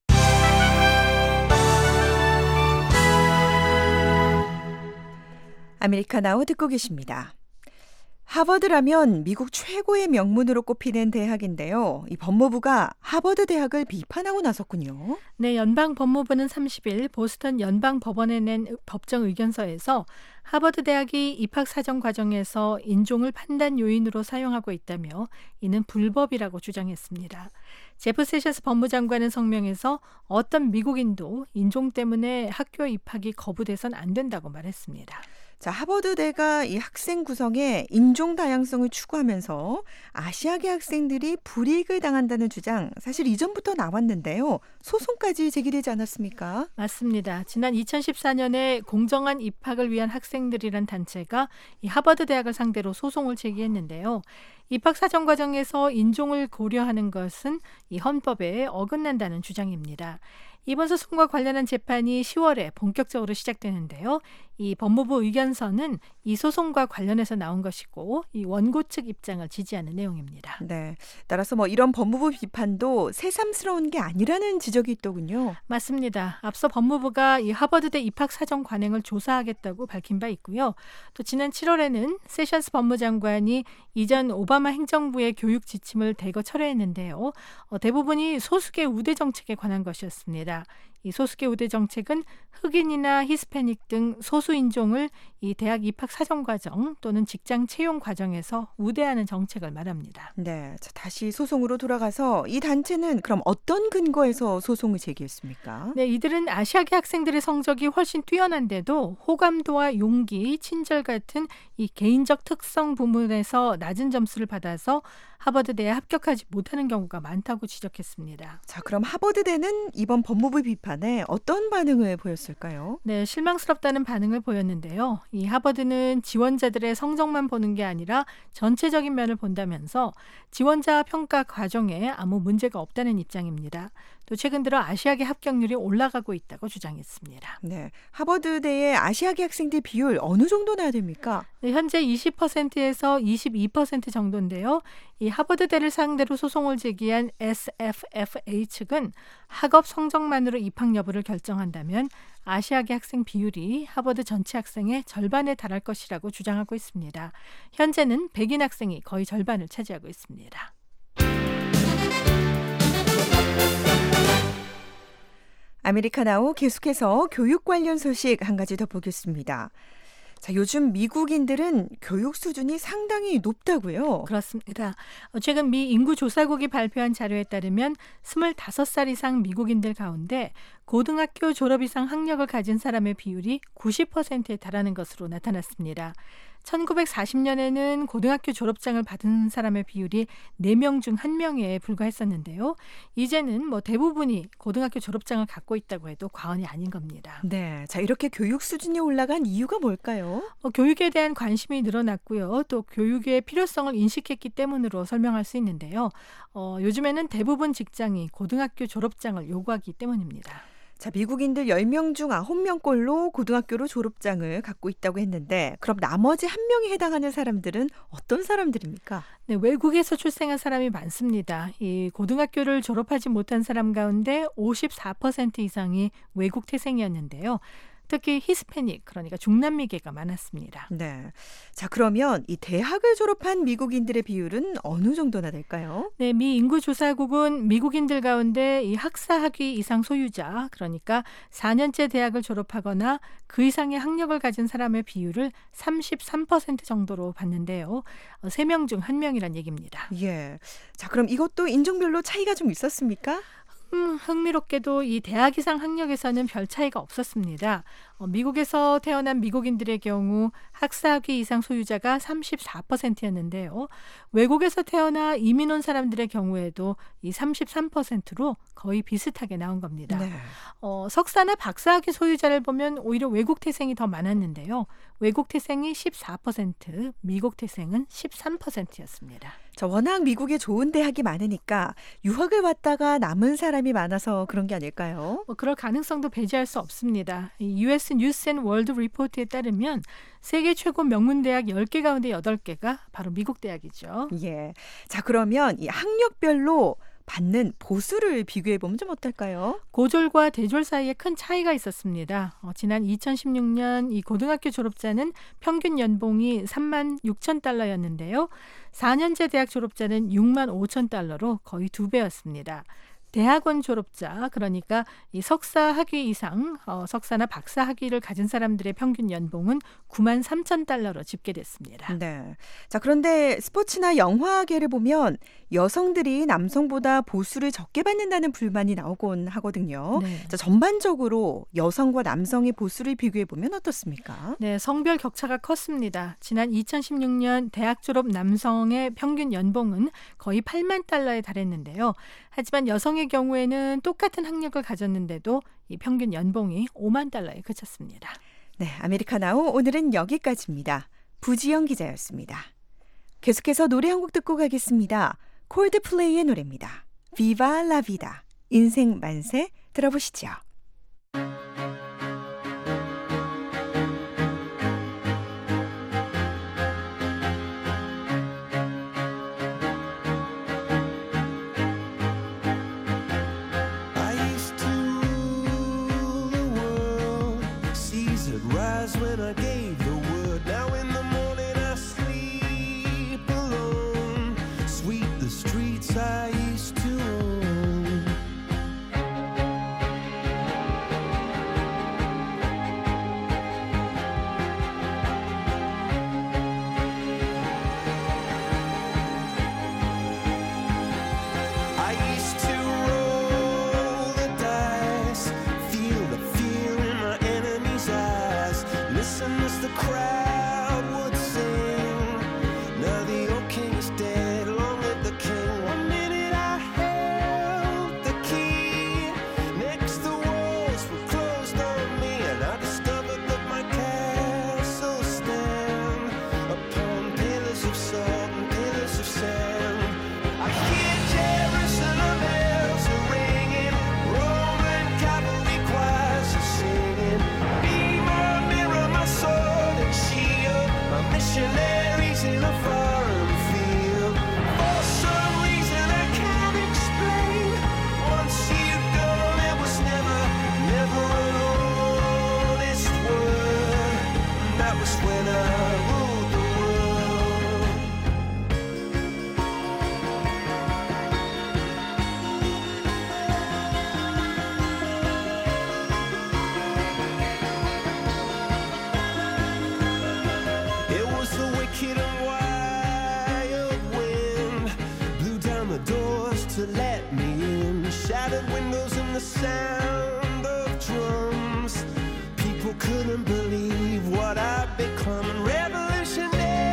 아메리카나우 듣고 계십니다. 하버드라면 미국 최고의 명문으로 꼽히는 대학인데요. 이 법무부가 하버드 대학을 비판하고 나섰군요. 네, 연방 법무부는 30일 보스턴 연방 법원에 낸 법정 의견서에서 하버드 대학이 입학 사정 과정에서 인종을 판단 요인으로 사용하고 있다며 이는 불법이라고 주장했습니다. 제프 세셔스 법무장관은 성명에서 어떤 미국인도 인종 때문에 학교 입학이 거부돼선 안 된다고 말했습니다. 자, 하버드대가 이 학생 구성에 인종 다양성을 추구하면서 아시아계 학생들이 불이익을 당한다는 주장 사실 이전부터 나왔는데요. 소송까지 제기되지 않았습니까? 맞습니다. 지난 2014년에 공정한 입학을 위한 학생들이란 단체가 이 하버드 대학을 상대로 소송을 제기했는데요. 입학 사정 과정에서 인종을 고려하는 것은 이 헌법에 어긋난다는 주장입니다. 이번 소송과 관련한 재판이 10월에 본격적으로 시작되는데요. 이 법무부 의견서는 이 소송과 관련해서 나온 것이고 이 원고 측 입장을 지지하는 내용입니다. 네, 따라서 이런 법무부 비판도 새삼스러운 게 아니라는 지적이 있더군요. 맞습니다. 앞서 법무부가 이 하버드대 입학 사정 관행을 조사하겠다고 밝힌 바 있고요. 또 지난 7월에는 세션스 법무장관이 이전 오바마 행정부의 교육 지침을 대거 철회했는데요. 대부분이 소수계 우대 정책에 관한 것이었습니다. 이 소수계 우대 정책은 흑인이나 히스패닉 등 소수 인종을 이 대학 입학 사정 과정 또는 직장 채용 과정에서 우대하는 정책을 말합니다. 네, 자, 다시 소송으로 돌아가서 이 단체는 그럼 어떤 근거에서 소송을 제기했습니까? 네, 이들은 아시아계 학생들의 성적이 훨씬 뛰어난데도 호감도와 용기, 친절 같은 이 개인적 특성 부문에서 낮은 점수를 받아서 하버드대에 합격하지 못하는 경우가 많다고 지적했습니다. 자, 그럼 하버드대는 이번 법무부 비판에 어떤 반응을 보였을까요? 네, 실망스럽다는 반응을 보였는데요. 이 하버드는 지원자들의 성적만 보는 게 아니라 전체적인 면을 본다면서 지원자 평가 과정에 아무 문제가 없다는 입장입니다. 또 최근 들어 아시아계 합격률이 올라가고 있다고 주장했습니다. 네, 하버드대의 아시아계 학생들 비율 어느 정도 나야 됩니까? 네, 현재 20%에서 22% 정도인데요. 이 하버드대를 상대로 소송을 제기한 SFFA 측은 학업 성적만으로 입학 여부를 결정한다면 아시아계 학생 비율이 하버드 전체 학생의 절반에 달할 것이라고 주장하고 있습니다. 현재는 백인 학생이 거의 절반을 차지하고 있습니다. 아메리카나우 계속해서 교육 관련 소식 한 가지 더 보겠습니다. 자, 요즘 미국인들은 교육 수준이 상당히 높다고요? 그렇습니다. 최근 미 인구조사국이 발표한 자료에 따르면 25살 이상 미국인들 가운데 고등학교 졸업 이상 학력을 가진 사람의 비율이 90%에 달하는 것으로 나타났습니다. 1940년에는 고등학교 졸업장을 받은 사람의 비율이 4명 중 1명에 불과했었는데요. 이제는 대부분이 고등학교 졸업장을 갖고 있다고 해도 과언이 아닌 겁니다. 네, 자 이렇게 교육 수준이 올라간 이유가 뭘까요? 교육에 대한 관심이 늘어났고요. 또 교육의 필요성을 인식했기 때문으로 설명할 수 있는데요. 요즘에는 대부분 직장이 고등학교 졸업장을 요구하기 때문입니다. 자, 미국인들 10명 중 9명꼴로 고등학교로 졸업장을 갖고 있다고 했는데 그럼 나머지 1명에 해당하는 사람들은 어떤 사람들입니까? 네, 외국에서 출생한 사람이 많습니다. 이 고등학교를 졸업하지 못한 사람 가운데 54% 이상이 외국 태생이었는데요. 특히 히스패닉, 그러니까 중남미계가 많았습니다. 네. 자, 그러면 이 대학을 졸업한 미국인들의 비율은 어느 정도나 될까요? 네, 미 인구조사국은 미국인들 가운데 이 학사 학위 이상 소유자, 그러니까 4년제 대학을 졸업하거나 그 이상의 학력을 가진 사람의 비율을 33% 정도로 봤는데요. 3명 중 1명이란 얘기입니다. 예. 자, 그럼 이것도 인종별로 차이가 좀 있었습니까? 흥미롭게도 이 대학 이상 학력에서는 별 차이가 없었습니다. 미국에서 태어난 미국인들의 경우 학사학위 이상 소유자가 34%였는데요. 외국에서 태어나 이민 온 사람들의 경우에도 이 33%로 거의 비슷하게 나온 겁니다. 네. 석사나 박사학위 소유자를 보면 오히려 외국 태생이 더 많았는데요. 외국 태생이 14%, 미국 태생은 13%였습니다. 자, 워낙 미국에 좋은 대학이 많으니까 유학을 왔다가 남은 사람이 많아서 그런 게 아닐까요? 그럴 가능성도 배제할 수 없습니다. US 뉴스 앤 월드 리포트에 따르면 세계 최고 명문 대학 10개 가운데 8개가 바로 미국 대학이죠. 예. 자, 그러면 이 학력별로 받는 보수를 비교해 보면 좀 어떨까요? 고졸과 대졸 사이에 큰 차이가 있었습니다. 지난 2016년 이 고등학교 졸업자는 평균 연봉이 3만 6천 달러였는데요. 4년제 대학 졸업자는 6만 5천 달러로 거의 2배였습니다. 대학원 졸업자, 그러니까 이 석사 학위 이상, 석사나 박사 학위를 가진 사람들의 평균 연봉은 9만 3천 달러로 집계됐습니다. 네. 자, 그런데 스포츠나 영화계를 보면 여성들이 남성보다 보수를 적게 받는다는 불만이 나오곤 하거든요. 네. 자, 전반적으로 여성과 남성의 보수를 비교해 보면 어떻습니까? 네, 성별 격차가 컸습니다. 지난 2016년 대학 졸업 남성의 평균 연봉은 거의 8만 달러에 달했는데요. 하지만 여성의 경우에는 똑같은 학력을 가졌는데도 이 평균 연봉이 5만 달러에 그쳤습니다. 네, 아메리카나우 오늘은 여기까지입니다. 부지영 기자였습니다. 계속해서 노래 한 곡 듣고 가겠습니다. 콜드플레이의 노래입니다. 비바 라 비다. 인생 만세 들어보시죠. When I gave the word, now in the morning I sleep alone. Sweep the streets I used to own. I used to roll the dice, feel the fear in my enemy's eyes. Listen as the crowd would sing. Now the old king is dead, long live the king. One minute I held the key, next the walls were closed on me, and I discovered that my castle stand upon pillars of salt and pillars of sand. I hear Jerusalem bells are ringing, Roman cavalry choirs are singing. Be my mirror, my sword and shield, my that was when I ruled the world. It was the wicked and wild wind blew down the doors to let me in, shattered windows and the sound of drums. People couldn't believe what I'd become. Revolutionaries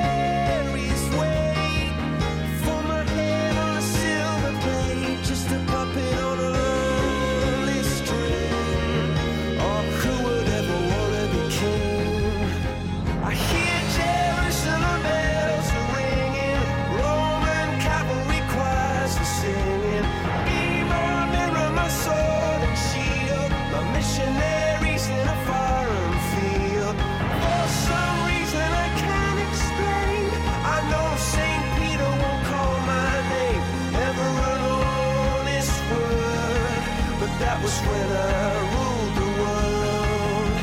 wait for my head on a silver plate, just a puppet on a lonely string. Oh, who would ever want to be king? I hear Jerusalem bells are ringing, Roman cavalry choirs are singing. Be my mirror, my sword and shield, my missionaries in a foreign field. For some reason I can't explain, I know St. Peter won't call my name, never an honest word, but that was when I ruled the world.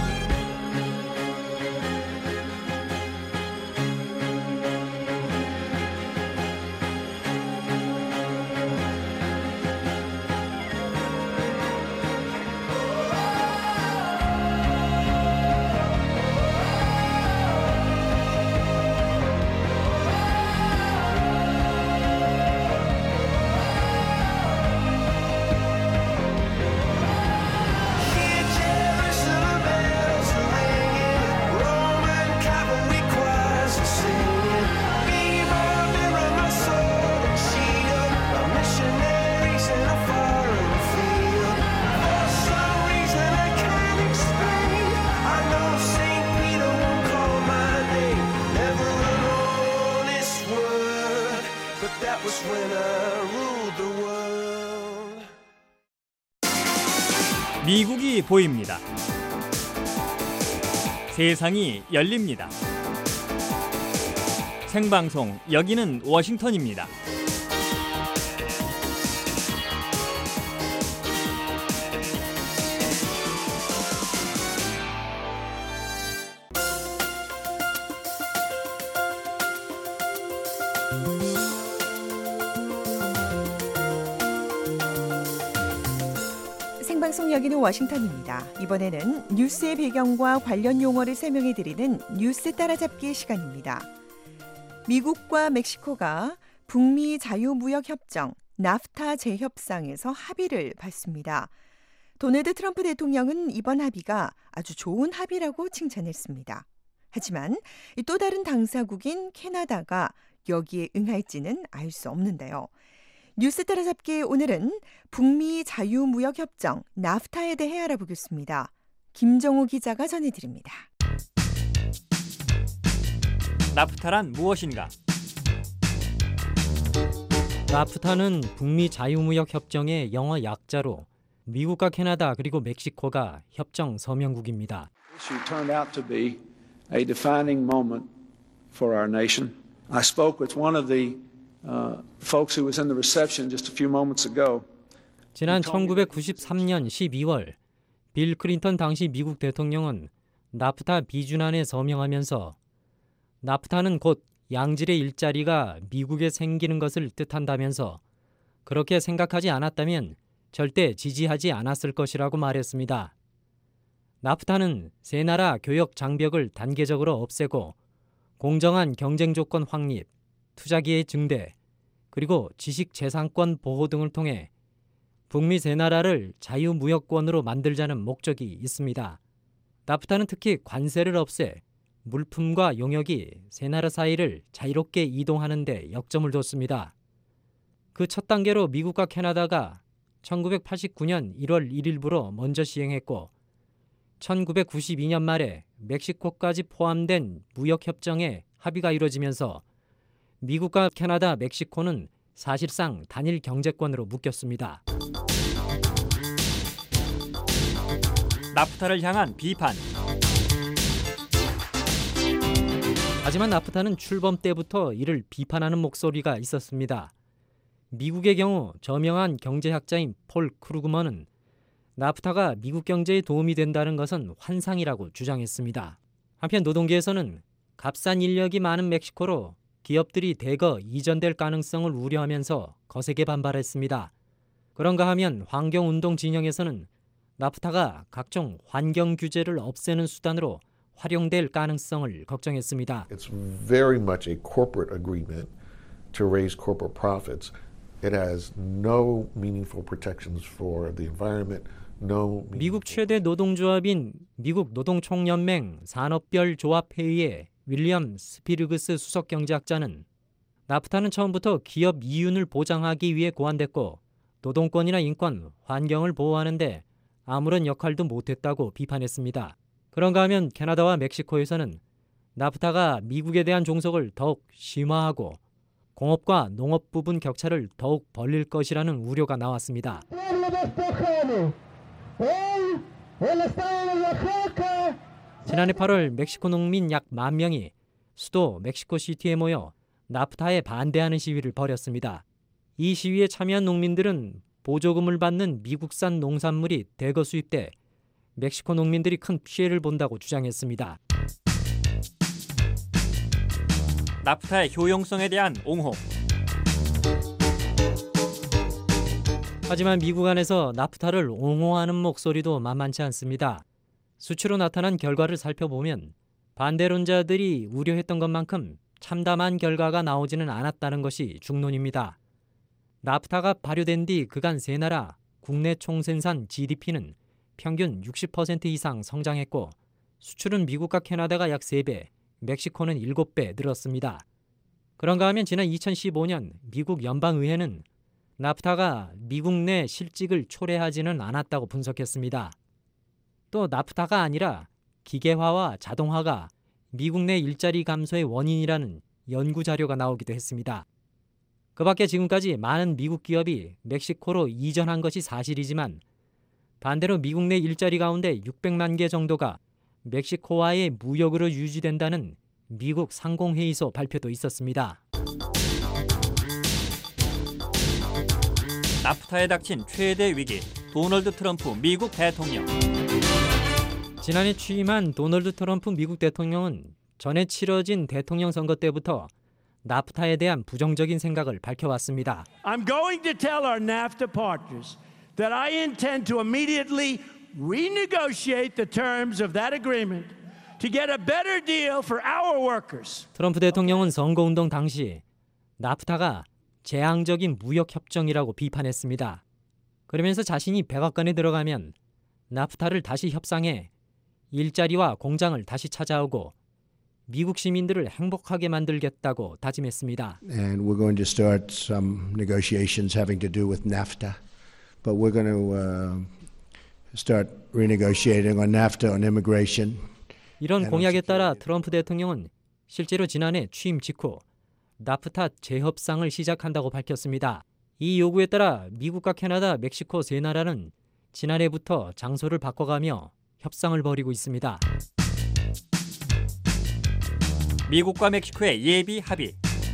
Hear Jerusalem bells are ringing, Roman cavalry choirs are singing. Be my mirror, my sword and shield, my missionaries in a foreign field. For some reason I can't explain, I know St. Peter won't call my name, never an honest word, but that was when I ruled the world. 미국이 보입니다. 세상이 열립니다. 생방송 여기는 워싱턴입니다. 생방송 여기는 워싱턴입니다. 이번에는 뉴스의 배경과 관련 용어를 설명해 드리는 뉴스 따라잡기 시간입니다. 미국과 멕시코가 북미 자유무역협정 나프타 재협상에서 합의를 봤습니다. 도널드 트럼프 대통령은 이번 합의가 아주 좋은 합의라고 칭찬했습니다. 하지만 또 다른 당사국인 캐나다가 여기에 응할지는 알 수 없는데요. 뉴스 따라잡기 오늘은 북미 자유무역협정 나프타에 대해 알아보겠습니다. 김정우 기자가 전해드립니다. 나프타란 무엇인가? 나프타는 북미 자유무역협정의 영어 약자로 미국과 캐나다 그리고 멕시코가 협정 서명국입니다. This turned out to be a defining moment for our nation. I spoke with one of the folks who was in the reception just a few moments ago. 지난 1993년 12월 빌 클린턴 당시 미국 대통령은 나프타 비준안에 서명하면서 나프타는 곧 양질의 일자리가 미국에 생기는 것을 뜻한다면서 그렇게 생각하지 않았다면 절대 지지하지 않았을 것이라고 말했습니다. 나프타는 세 나라 교역 장벽을 단계적으로 없애고 공정한 경쟁 조건 확립, 투자기회 증대, 그리고 지식재산권 보호 등을 통해 북미 세 나라를 자유무역권으로 만들자는 목적이 있습니다. 나프타는 특히 관세를 없애 물품과 용역이 세 나라 사이를 자유롭게 이동하는 데 역점을 뒀습니다. 그 첫 단계로 미국과 캐나다가 1989년 1월 1일부로 먼저 시행했고 1992년 말에 멕시코까지 포함된 무역협정에 합의가 이루어지면서 미국과 캐나다, 멕시코는 사실상 단일 경제권으로 묶였습니다. 나프타를 향한 비판. 하지만 나프타는 출범 때부터 이를 비판하는 목소리가 있었습니다. 미국의 경우 저명한 경제학자인 폴 크루그먼은 나프타가 미국 경제에 도움이 된다는 것은 환상이라고 주장했습니다. 한편 노동계에서는 값싼 인력이 많은 멕시코로 기업들이 대거 이전될 가능성을 우려하면서 거세게 반발했습니다. 그런가 하면 환경운동 진영에서는 나프타가 각종 환경 규제를 없애는 수단으로 활용될 가능성을 걱정했습니다. It's very much a corporate agreement to raise corporate profits. It has no meaningful protections for the environment. 미국 최대 노동조합인 미국 노동총연맹 산업별 조합회의의 윌리엄 스피르그스 수석 경제학자는 나프타는 처음부터 기업 이윤을 보장하기 위해 고안됐고 노동권이나 인권, 환경을 보호하는데 아무런 역할도 못했다고 비판했습니다. 그런가 하면 캐나다와 멕시코에서는 나프타가 미국에 대한 종속을 더욱 심화하고 공업과 농업 부분 격차를 더욱 벌릴 것이라는 우려가 나왔습니다. 지난해 8월 멕시코 농민 약 10,000명이 수도 멕시코시티에 모여 나프타에 반대하는 시위를 벌였습니다. 이 시위에 참여한 농민들은 보조금을 받는 미국산 농산물이 대거 수입돼 멕시코 농민들이 큰 피해를 본다고 주장했습니다. 나프타의 효용성에 대한 옹호. 하지만 미국 안에서 나프타를 옹호하는 목소리도 만만치 않습니다. 수치로 나타난 결과를 살펴보면 반대론자들이 우려했던 것만큼 참담한 결과가 나오지는 않았다는 것이 중론입니다. 나프타가 발효된 뒤 그간 세 나라 국내 총생산 GDP는 평균 60% 이상 성장했고 수출은 미국과 캐나다가 약 3배, 멕시코는 7배 늘었습니다. 그런가 하면 지난 2015년 미국 연방의회는 나프타가 미국 내 실직을 초래하지는 않았다고 분석했습니다. 또 나프타가 아니라 기계화와 자동화가 미국 내 일자리 감소의 원인이라는 연구 자료가 나오기도 했습니다. 그 밖에 지금까지 많은 미국 기업이 멕시코로 이전한 것이 사실이지만 반대로 미국 내 일자리 가운데 600만 개 정도가 멕시코와의 무역으로 유지된다는 미국 상공회의소 발표도 있었습니다. 나프타에 닥친 최대 위기, 도널드 트럼프 미국 대통령. 지난해 취임한 도널드 트럼프 미국 대통령은 전에 치러진 대통령 선거 때부터 나프타에 대한 부정적인 생각을 밝혀왔습니다. I'm going to tell our NAFTA partners that I intend to immediately renegotiate the terms of that agreement to get a better deal for our workers. 트럼프 대통령은 선거운동 당시 나프타가 재앙적인 무역협정이라고 비판했습니다. 그러면서 자신이 백악관에 들어가면 나프타를 다시 협상해 일자리와 공장을 다시 찾아오고 미국 시민들을 행복하게 만들겠다고 다짐했습니다. And we're going to start some negotiations having to do with NAFTA, but we're going to start renegotiating on NAFTA on immigration. 이런 공약에 따라 트럼프 대통령은 실제로 지난해 취임 직후 나프타 재협상을 시작한다고 밝혔습니다. 이 요구에 따라 미국과 캐나다, 멕시코 세 나라는 지난해부터 장소를 바꿔가며 협상을 벌이고 있습니다. 미국과 멕시코의 예비 합의.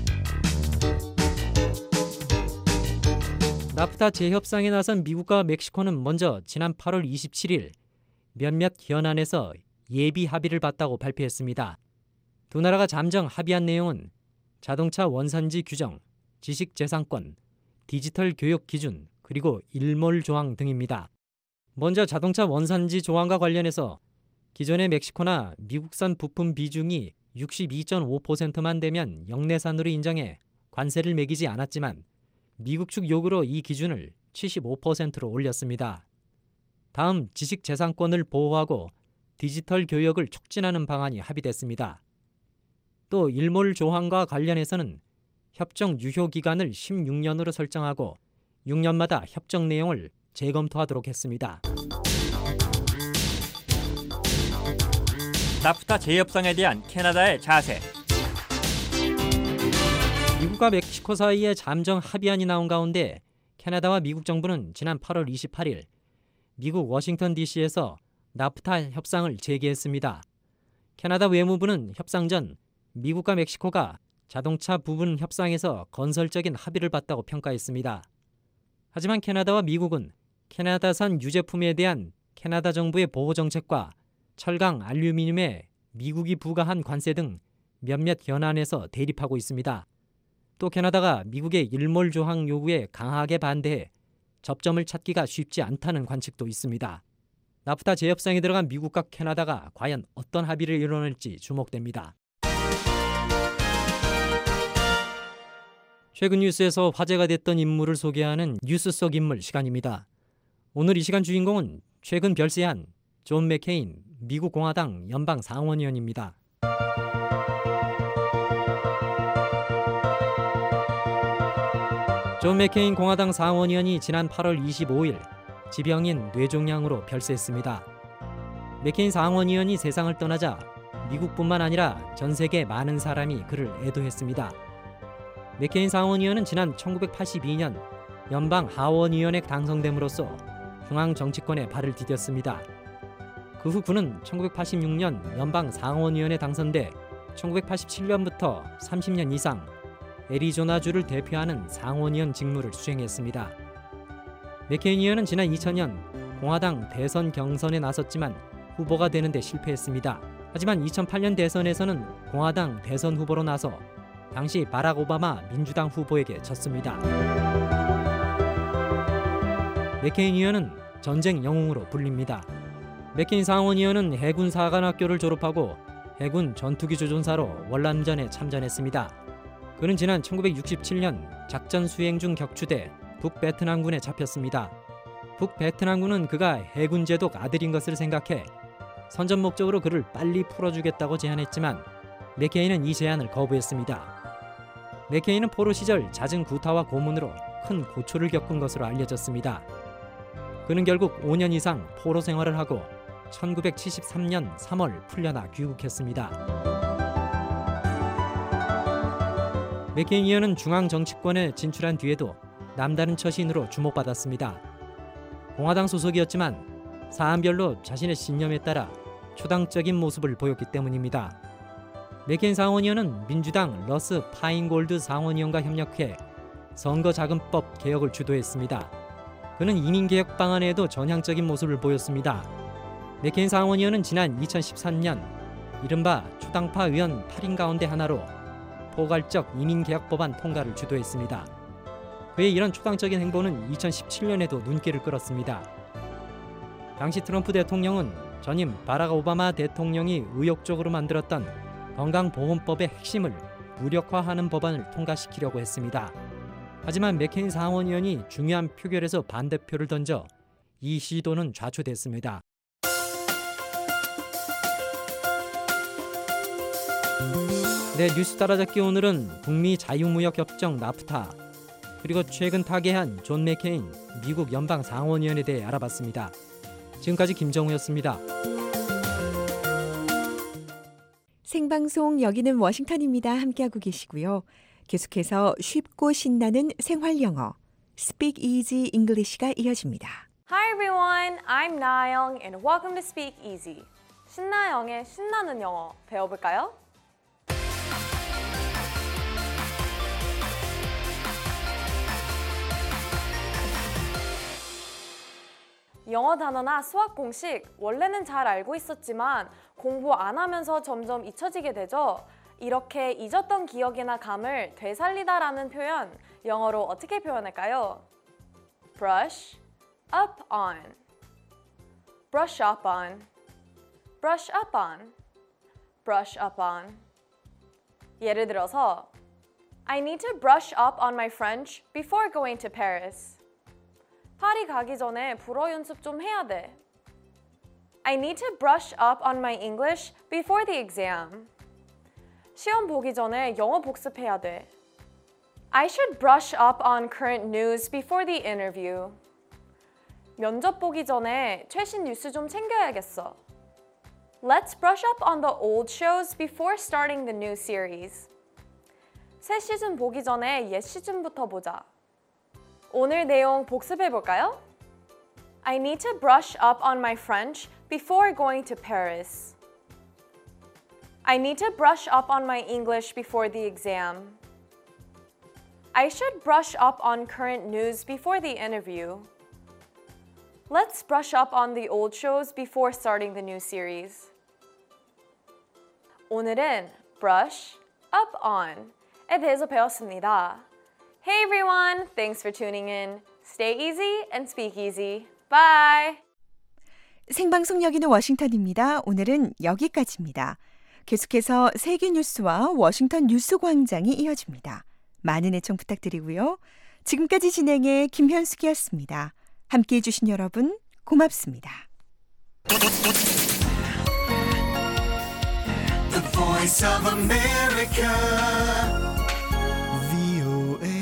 나프타 재협상에 나선 미국과 멕시코는 먼저 지난 8월 27일 몇몇 현안에서 예비 합의를 봤다고 발표했습니다. 두 나라가 잠정 합의한 내용은 자동차 원산지 규정, 지식재산권, 디지털 교육 기준, 그리고 일몰 조항 등입니다. 먼저 자동차 원산지 조항과 관련해서 기존의 멕시코나 미국산 부품 비중이 62.5%만 되면 영내산으로 인정해 관세를 매기지 않았지만 미국 측 요구로 이 기준을 75%로 올렸습니다. 다음 지식재산권을 보호하고 디지털 교역을 촉진하는 방안이 합의됐습니다. 또 일몰 조항과 관련해서는 협정 유효 기간을 16년으로 설정하고 6년마다 협정 내용을 재검토하도록 했습니다. 나프타 재협상에 대한 캐나다의 자세. 미국과 멕시코 사이에 잠정 합의안이 나온 가운데 캐나다와 미국 정부는 지난 8월 28일 미국 워싱턴 DC에서 나프타 협상을 재개했습니다. 캐나다 외무부는 협상 전 미국과 멕시코가 자동차 부분 협상에서 건설적인 합의를 봤다고 평가했습니다. 하지만 캐나다와 미국은 캐나다산 유제품에 대한 캐나다 정부의 보호 정책과 철강, 알루미늄의 미국이 부과한 관세 등 몇몇 현안에서 대립하고 있습니다. 또 캐나다가 미국의 일몰 조항 요구에 강하게 반대해 접점을 찾기가 쉽지 않다는 관측도 있습니다. 나프타 재협상에 들어간 미국과 캐나다가 과연 어떤 합의를 이뤄낼지 주목됩니다. 최근 뉴스에서 화제가 됐던 인물을 소개하는 뉴스 속 인물 시간입니다. 오늘 이 시간 주인공은 최근 별세한 존 맥케인 미국 공화당 연방 상원의원입니다. 존 맥케인 공화당 상원의원이 지난 8월 25일 지병인 뇌종양으로 별세했습니다. 맥케인 상원의원이 세상을 떠나자 미국뿐만 아니라 전 세계 많은 사람이 그를 애도했습니다. 맥케인 상원의원은 지난 1982년 연방 하원의원에 당선됨으로써 중앙 정치권에 발을 디뎠습니다. 그 후 그는 1986년 연방 상원의원에 당선돼 1987년부터 30년 이상 애리조나주를 대표하는 상원의원 직무를 수행했습니다. 맥케인 의원은 지난 2000년 공화당 대선 경선에 나섰지만 후보가 되는 데 실패했습니다. 하지만 2008년 대선에서는 공화당 대선 후보로 나서 당시 바락 오바마 민주당 후보에게 졌습니다. 맥케인 의원은 전쟁 영웅으로 불립니다. 맥케인 상원의원은 해군 사관학교를 졸업하고 해군 전투기 조종사로 월남전에 참전했습니다. 그는 지난 1967년 작전 수행 중 격추돼 북베트남군에 잡혔습니다. 북베트남군은 그가 해군 제독 아들인 것을 생각해 선전 목적으로 그를 빨리 풀어주겠다고 제안했지만 맥케인은 이 제안을 거부했습니다. 맥케인은 포로 시절 잦은 구타와 고문으로 큰 고초를 겪은 것으로 알려졌습니다. 그는 결국 5년 이상 포로 생활을 하고 1973년 3월 풀려나 귀국했습니다. 맥케인 의원은 중앙 정치권에 진출한 뒤에도 남다른 처신으로 주목받았습니다. 공화당 소속이었지만 사안별로 자신의 신념에 따라 초당적인 모습을 보였기 때문입니다. 맥케인 상원의원은 민주당 러스 파인골드 상원의원과 협력해 선거자금법 개혁을 주도했습니다. 그는 이민개혁 방안에도 전향적인 모습을 보였습니다. 맥케인 상원의원은 지난 2013년 이른바 초당파 의원 8인 가운데 하나로 포괄적 이민개혁 법안 통과를 주도했습니다. 그의 이런 초당적인 행보는 2017년에도 눈길을 끌었습니다. 당시 트럼프 대통령은 전임 바락 오바마 대통령이 의욕적으로 만들었던 건강보험법의 핵심을 무력화하는 법안을 통과시키려고 했습니다. 하지만 맥케인 상원의원이 중요한 표결에서 반대표를 던져 이 시도는 좌초됐습니다. 네, 뉴스 따라잡기 오늘은 북미 자유무역협정 나프타 그리고 최근 타계한 존 맥케인 미국 연방 상원의원에 대해 알아봤습니다. 지금까지 김정우였습니다. 생방송 여기는 워싱턴입니다. 함께하고 계시고요. 계속해서 쉽고 신나는 생활 영어 Speak Easy English가 이어집니다. Hi everyone, I'm 나영 and welcome to Speak Easy. 신나영의 신나는 영어 배워볼까요? 영어 단어나 수학 공식 원래는 잘 알고 있었지만 공부 안 하면서 점점 잊혀지게 되죠. 이렇게 잊었던 기억이나 감을 되살리다라는 표현 영어로 어떻게 표현할까요? brush up on, brush up on, brush up on, brush up on. 예를 들어서 I need to brush up on my French before going to Paris. 파리 가기 전에 불어 연습 좀 해야 돼. I need to brush up on my English before the exam. 시험 보기 전에 영어 복습해야 돼. I should brush up on current news before the interview. 면접 보기 전에 최신 뉴스 좀 챙겨야겠어. Let's brush up on the old shows before starting the new series. 새 시즌 보기 전에 옛 시즌부터 보자. 오늘 내용 복습해볼까요? I need to brush up on my French before going to Paris. I need to brush up on my English before the exam. I should brush up on current news before the interview. Let's brush up on the old shows before starting the new series. 오늘은 brush up on에 대해서 배웠습니다. Hey everyone, thanks for tuning in. Stay easy and speak easy. Bye! 생방송 여기는 워싱턴입니다. 오늘은 여기까지입니다. 계속해서 세계 뉴스와 워싱턴 뉴스 광장이 이어집니다. 많은 애청 부탁드리고요. 지금까지 진행의 김현숙이었습니다. 함께해 주신 여러분 고맙습니다. The Voice of America, VOA.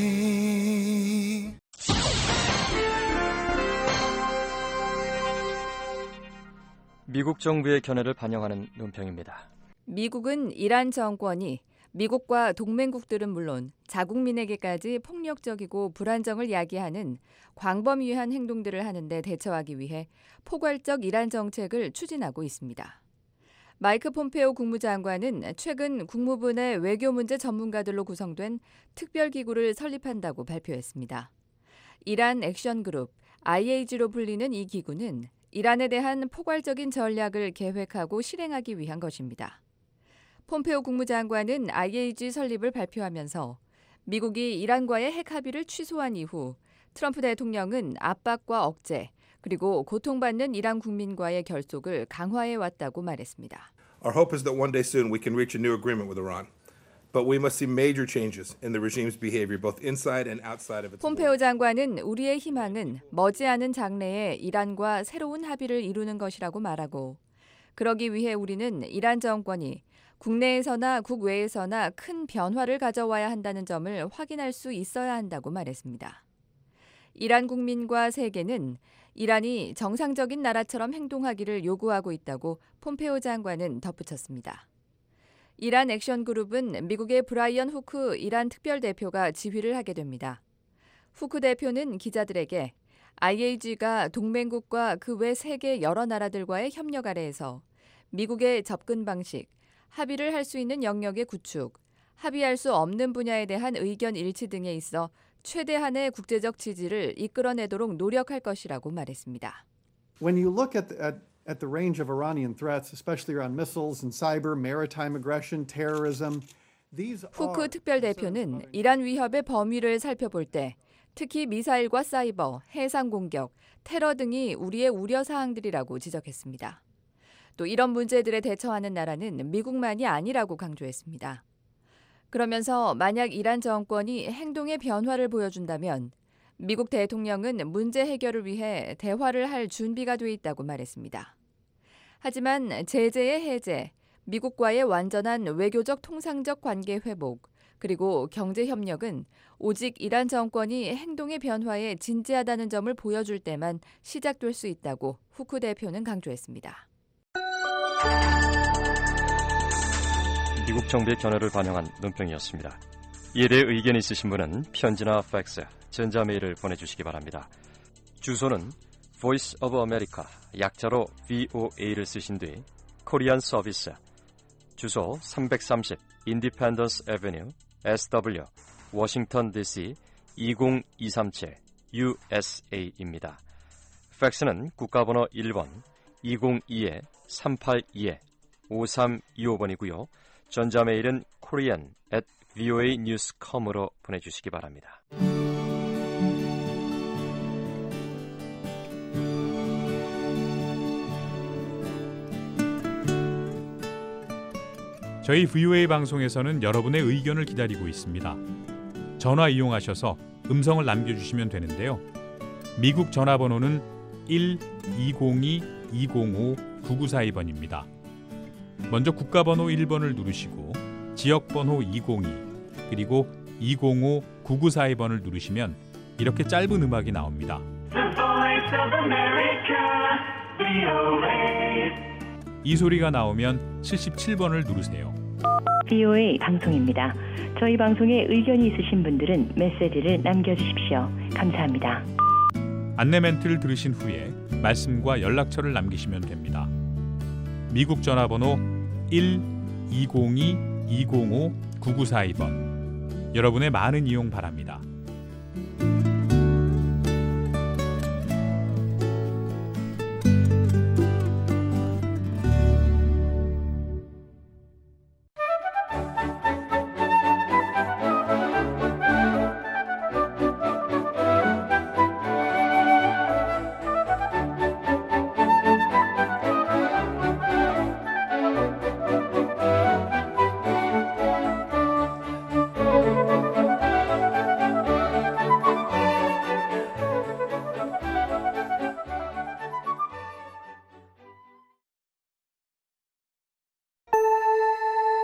미국 정부의 견해를 반영하는 논평입니다. 미국은 이란 정권이 미국과 동맹국들은 물론 자국민에게까지 폭력적이고 불안정을 야기하는 광범위한 행동들을 하는데 대처하기 위해 포괄적 이란 정책을 추진하고 있습니다. 마이크 폼페오 국무장관은 최근 국무부 내 외교 문제 전문가들로 구성된 특별기구를 설립한다고 발표했습니다. 이란 액션 그룹 IAG로 불리는 이 기구는 이란에 대한 포괄적인 전략을 계획하고 실행하기 위한 것입니다. 폼페오 국무장관은 IAG 설립을 발표하면서 미국이 이란과의 핵 합의를 취소한 이후 트럼프 대통령은 압박과 억제, 그리고 고통받는 이란 국민과의 결속을 강화해 왔다고 말했습니다. Our hope is that one day soon we can reach a new agreement with Iran. But we must see major changes in the regime's behavior both inside and outside of its 폼페오 장관은 우리의 희망은 머지않은 장래에 이란과 새로운 합의를 이루는 것이라고 말하고, 그러기 위해 우리는 이란 정권이 국내에서나 국외에서나 큰 변화를 가져와야 한다는 점을 확인할 수 있어야 한다고 말했습니다. 이란 국민과 세계는 이란이 정상적인 나라처럼 행동하기를 요구하고 있다고 폼페오 장관은 덧붙였습니다. 이란 액션 그룹은 미국의 브라이언 후크 이란 특별대표가 지휘를 하게 됩니다. 후크 대표는 기자들에게 IAG가 동맹국과 그 외 세계 여러 나라들과의 협력 아래에서 미국의 접근 방식, 합의를 할 수 있는 영역의 구축, 합의할 수 없는 분야에 대한 의견 일치 등에 있어 최대한의 국제적 지지를 이끌어내도록 노력할 것이라고 말했습니다. When you look at the range of Iranian threats, especially around missiles and cyber, maritime aggression, terrorism, these 후크 특별대표는 이란 위협의 범위를 살펴볼 때 특히 미사일과 사이버, 해상 공격, 테러 등이 우리의 우려 사항들이라고 지적했습니다. 또 이런 문제들에 대처하는 나라는 미국만이 아니라고 강조했습니다. 그러면서 만약 이란 정권이 행동의 변화를 보여준다면 미국 대통령은 문제 해결을 위해 대화를 할 준비가 돼 있다고 말했습니다. 하지만 제재의 해제, 미국과의 완전한 외교적 통상적 관계 회복, 그리고 경제 협력은 오직 이란 정권이 행동의 변화에 진지하다는 점을 보여줄 때만 시작될 수 있다고 후크 대표는 강조했습니다. 미국 정부의 견해를 반영한 논평이었습니다. 이에 대해 의견이 있으신 분은 편지나 팩스, 전자메일을 보내주시기 바랍니다. 주소는 Voice of America, 약자로 VOA를 쓰신 뒤 코리안 서비스, 주소 330 Independence Avenue, SW, 워싱턴 DC 20237 USA입니다. 팩스는 국가번호 1번 202-382-5325번이고요. 전자메일은 korean@voanews.com으로 보내주시기 바랍니다. 저희 VOA 방송에서는 여러분의 의견을 기다리고 있습니다. 전화 이용하셔서 음성을 남겨주시면 되는데요. 미국 전화번호는 1-202-205-9942번입니다. 먼저 국가번호 1번을 누르시고 지역번호 202 그리고 205-9942번을 누르시면 이렇게 짧은 음악이 나옵니다. 이 소리가 나오면 77번을 누르세요. VOA 방송입니다. 저희 방송에 의견이 있으신 분들은 메시지를 남겨주십시오. 감사합니다. 안내 멘트를 들으신 후에 말씀과 연락처를 남기시면 됩니다. 미국 전화번호 1-202-205-9942번. 여러분의 많은 이용 바랍니다.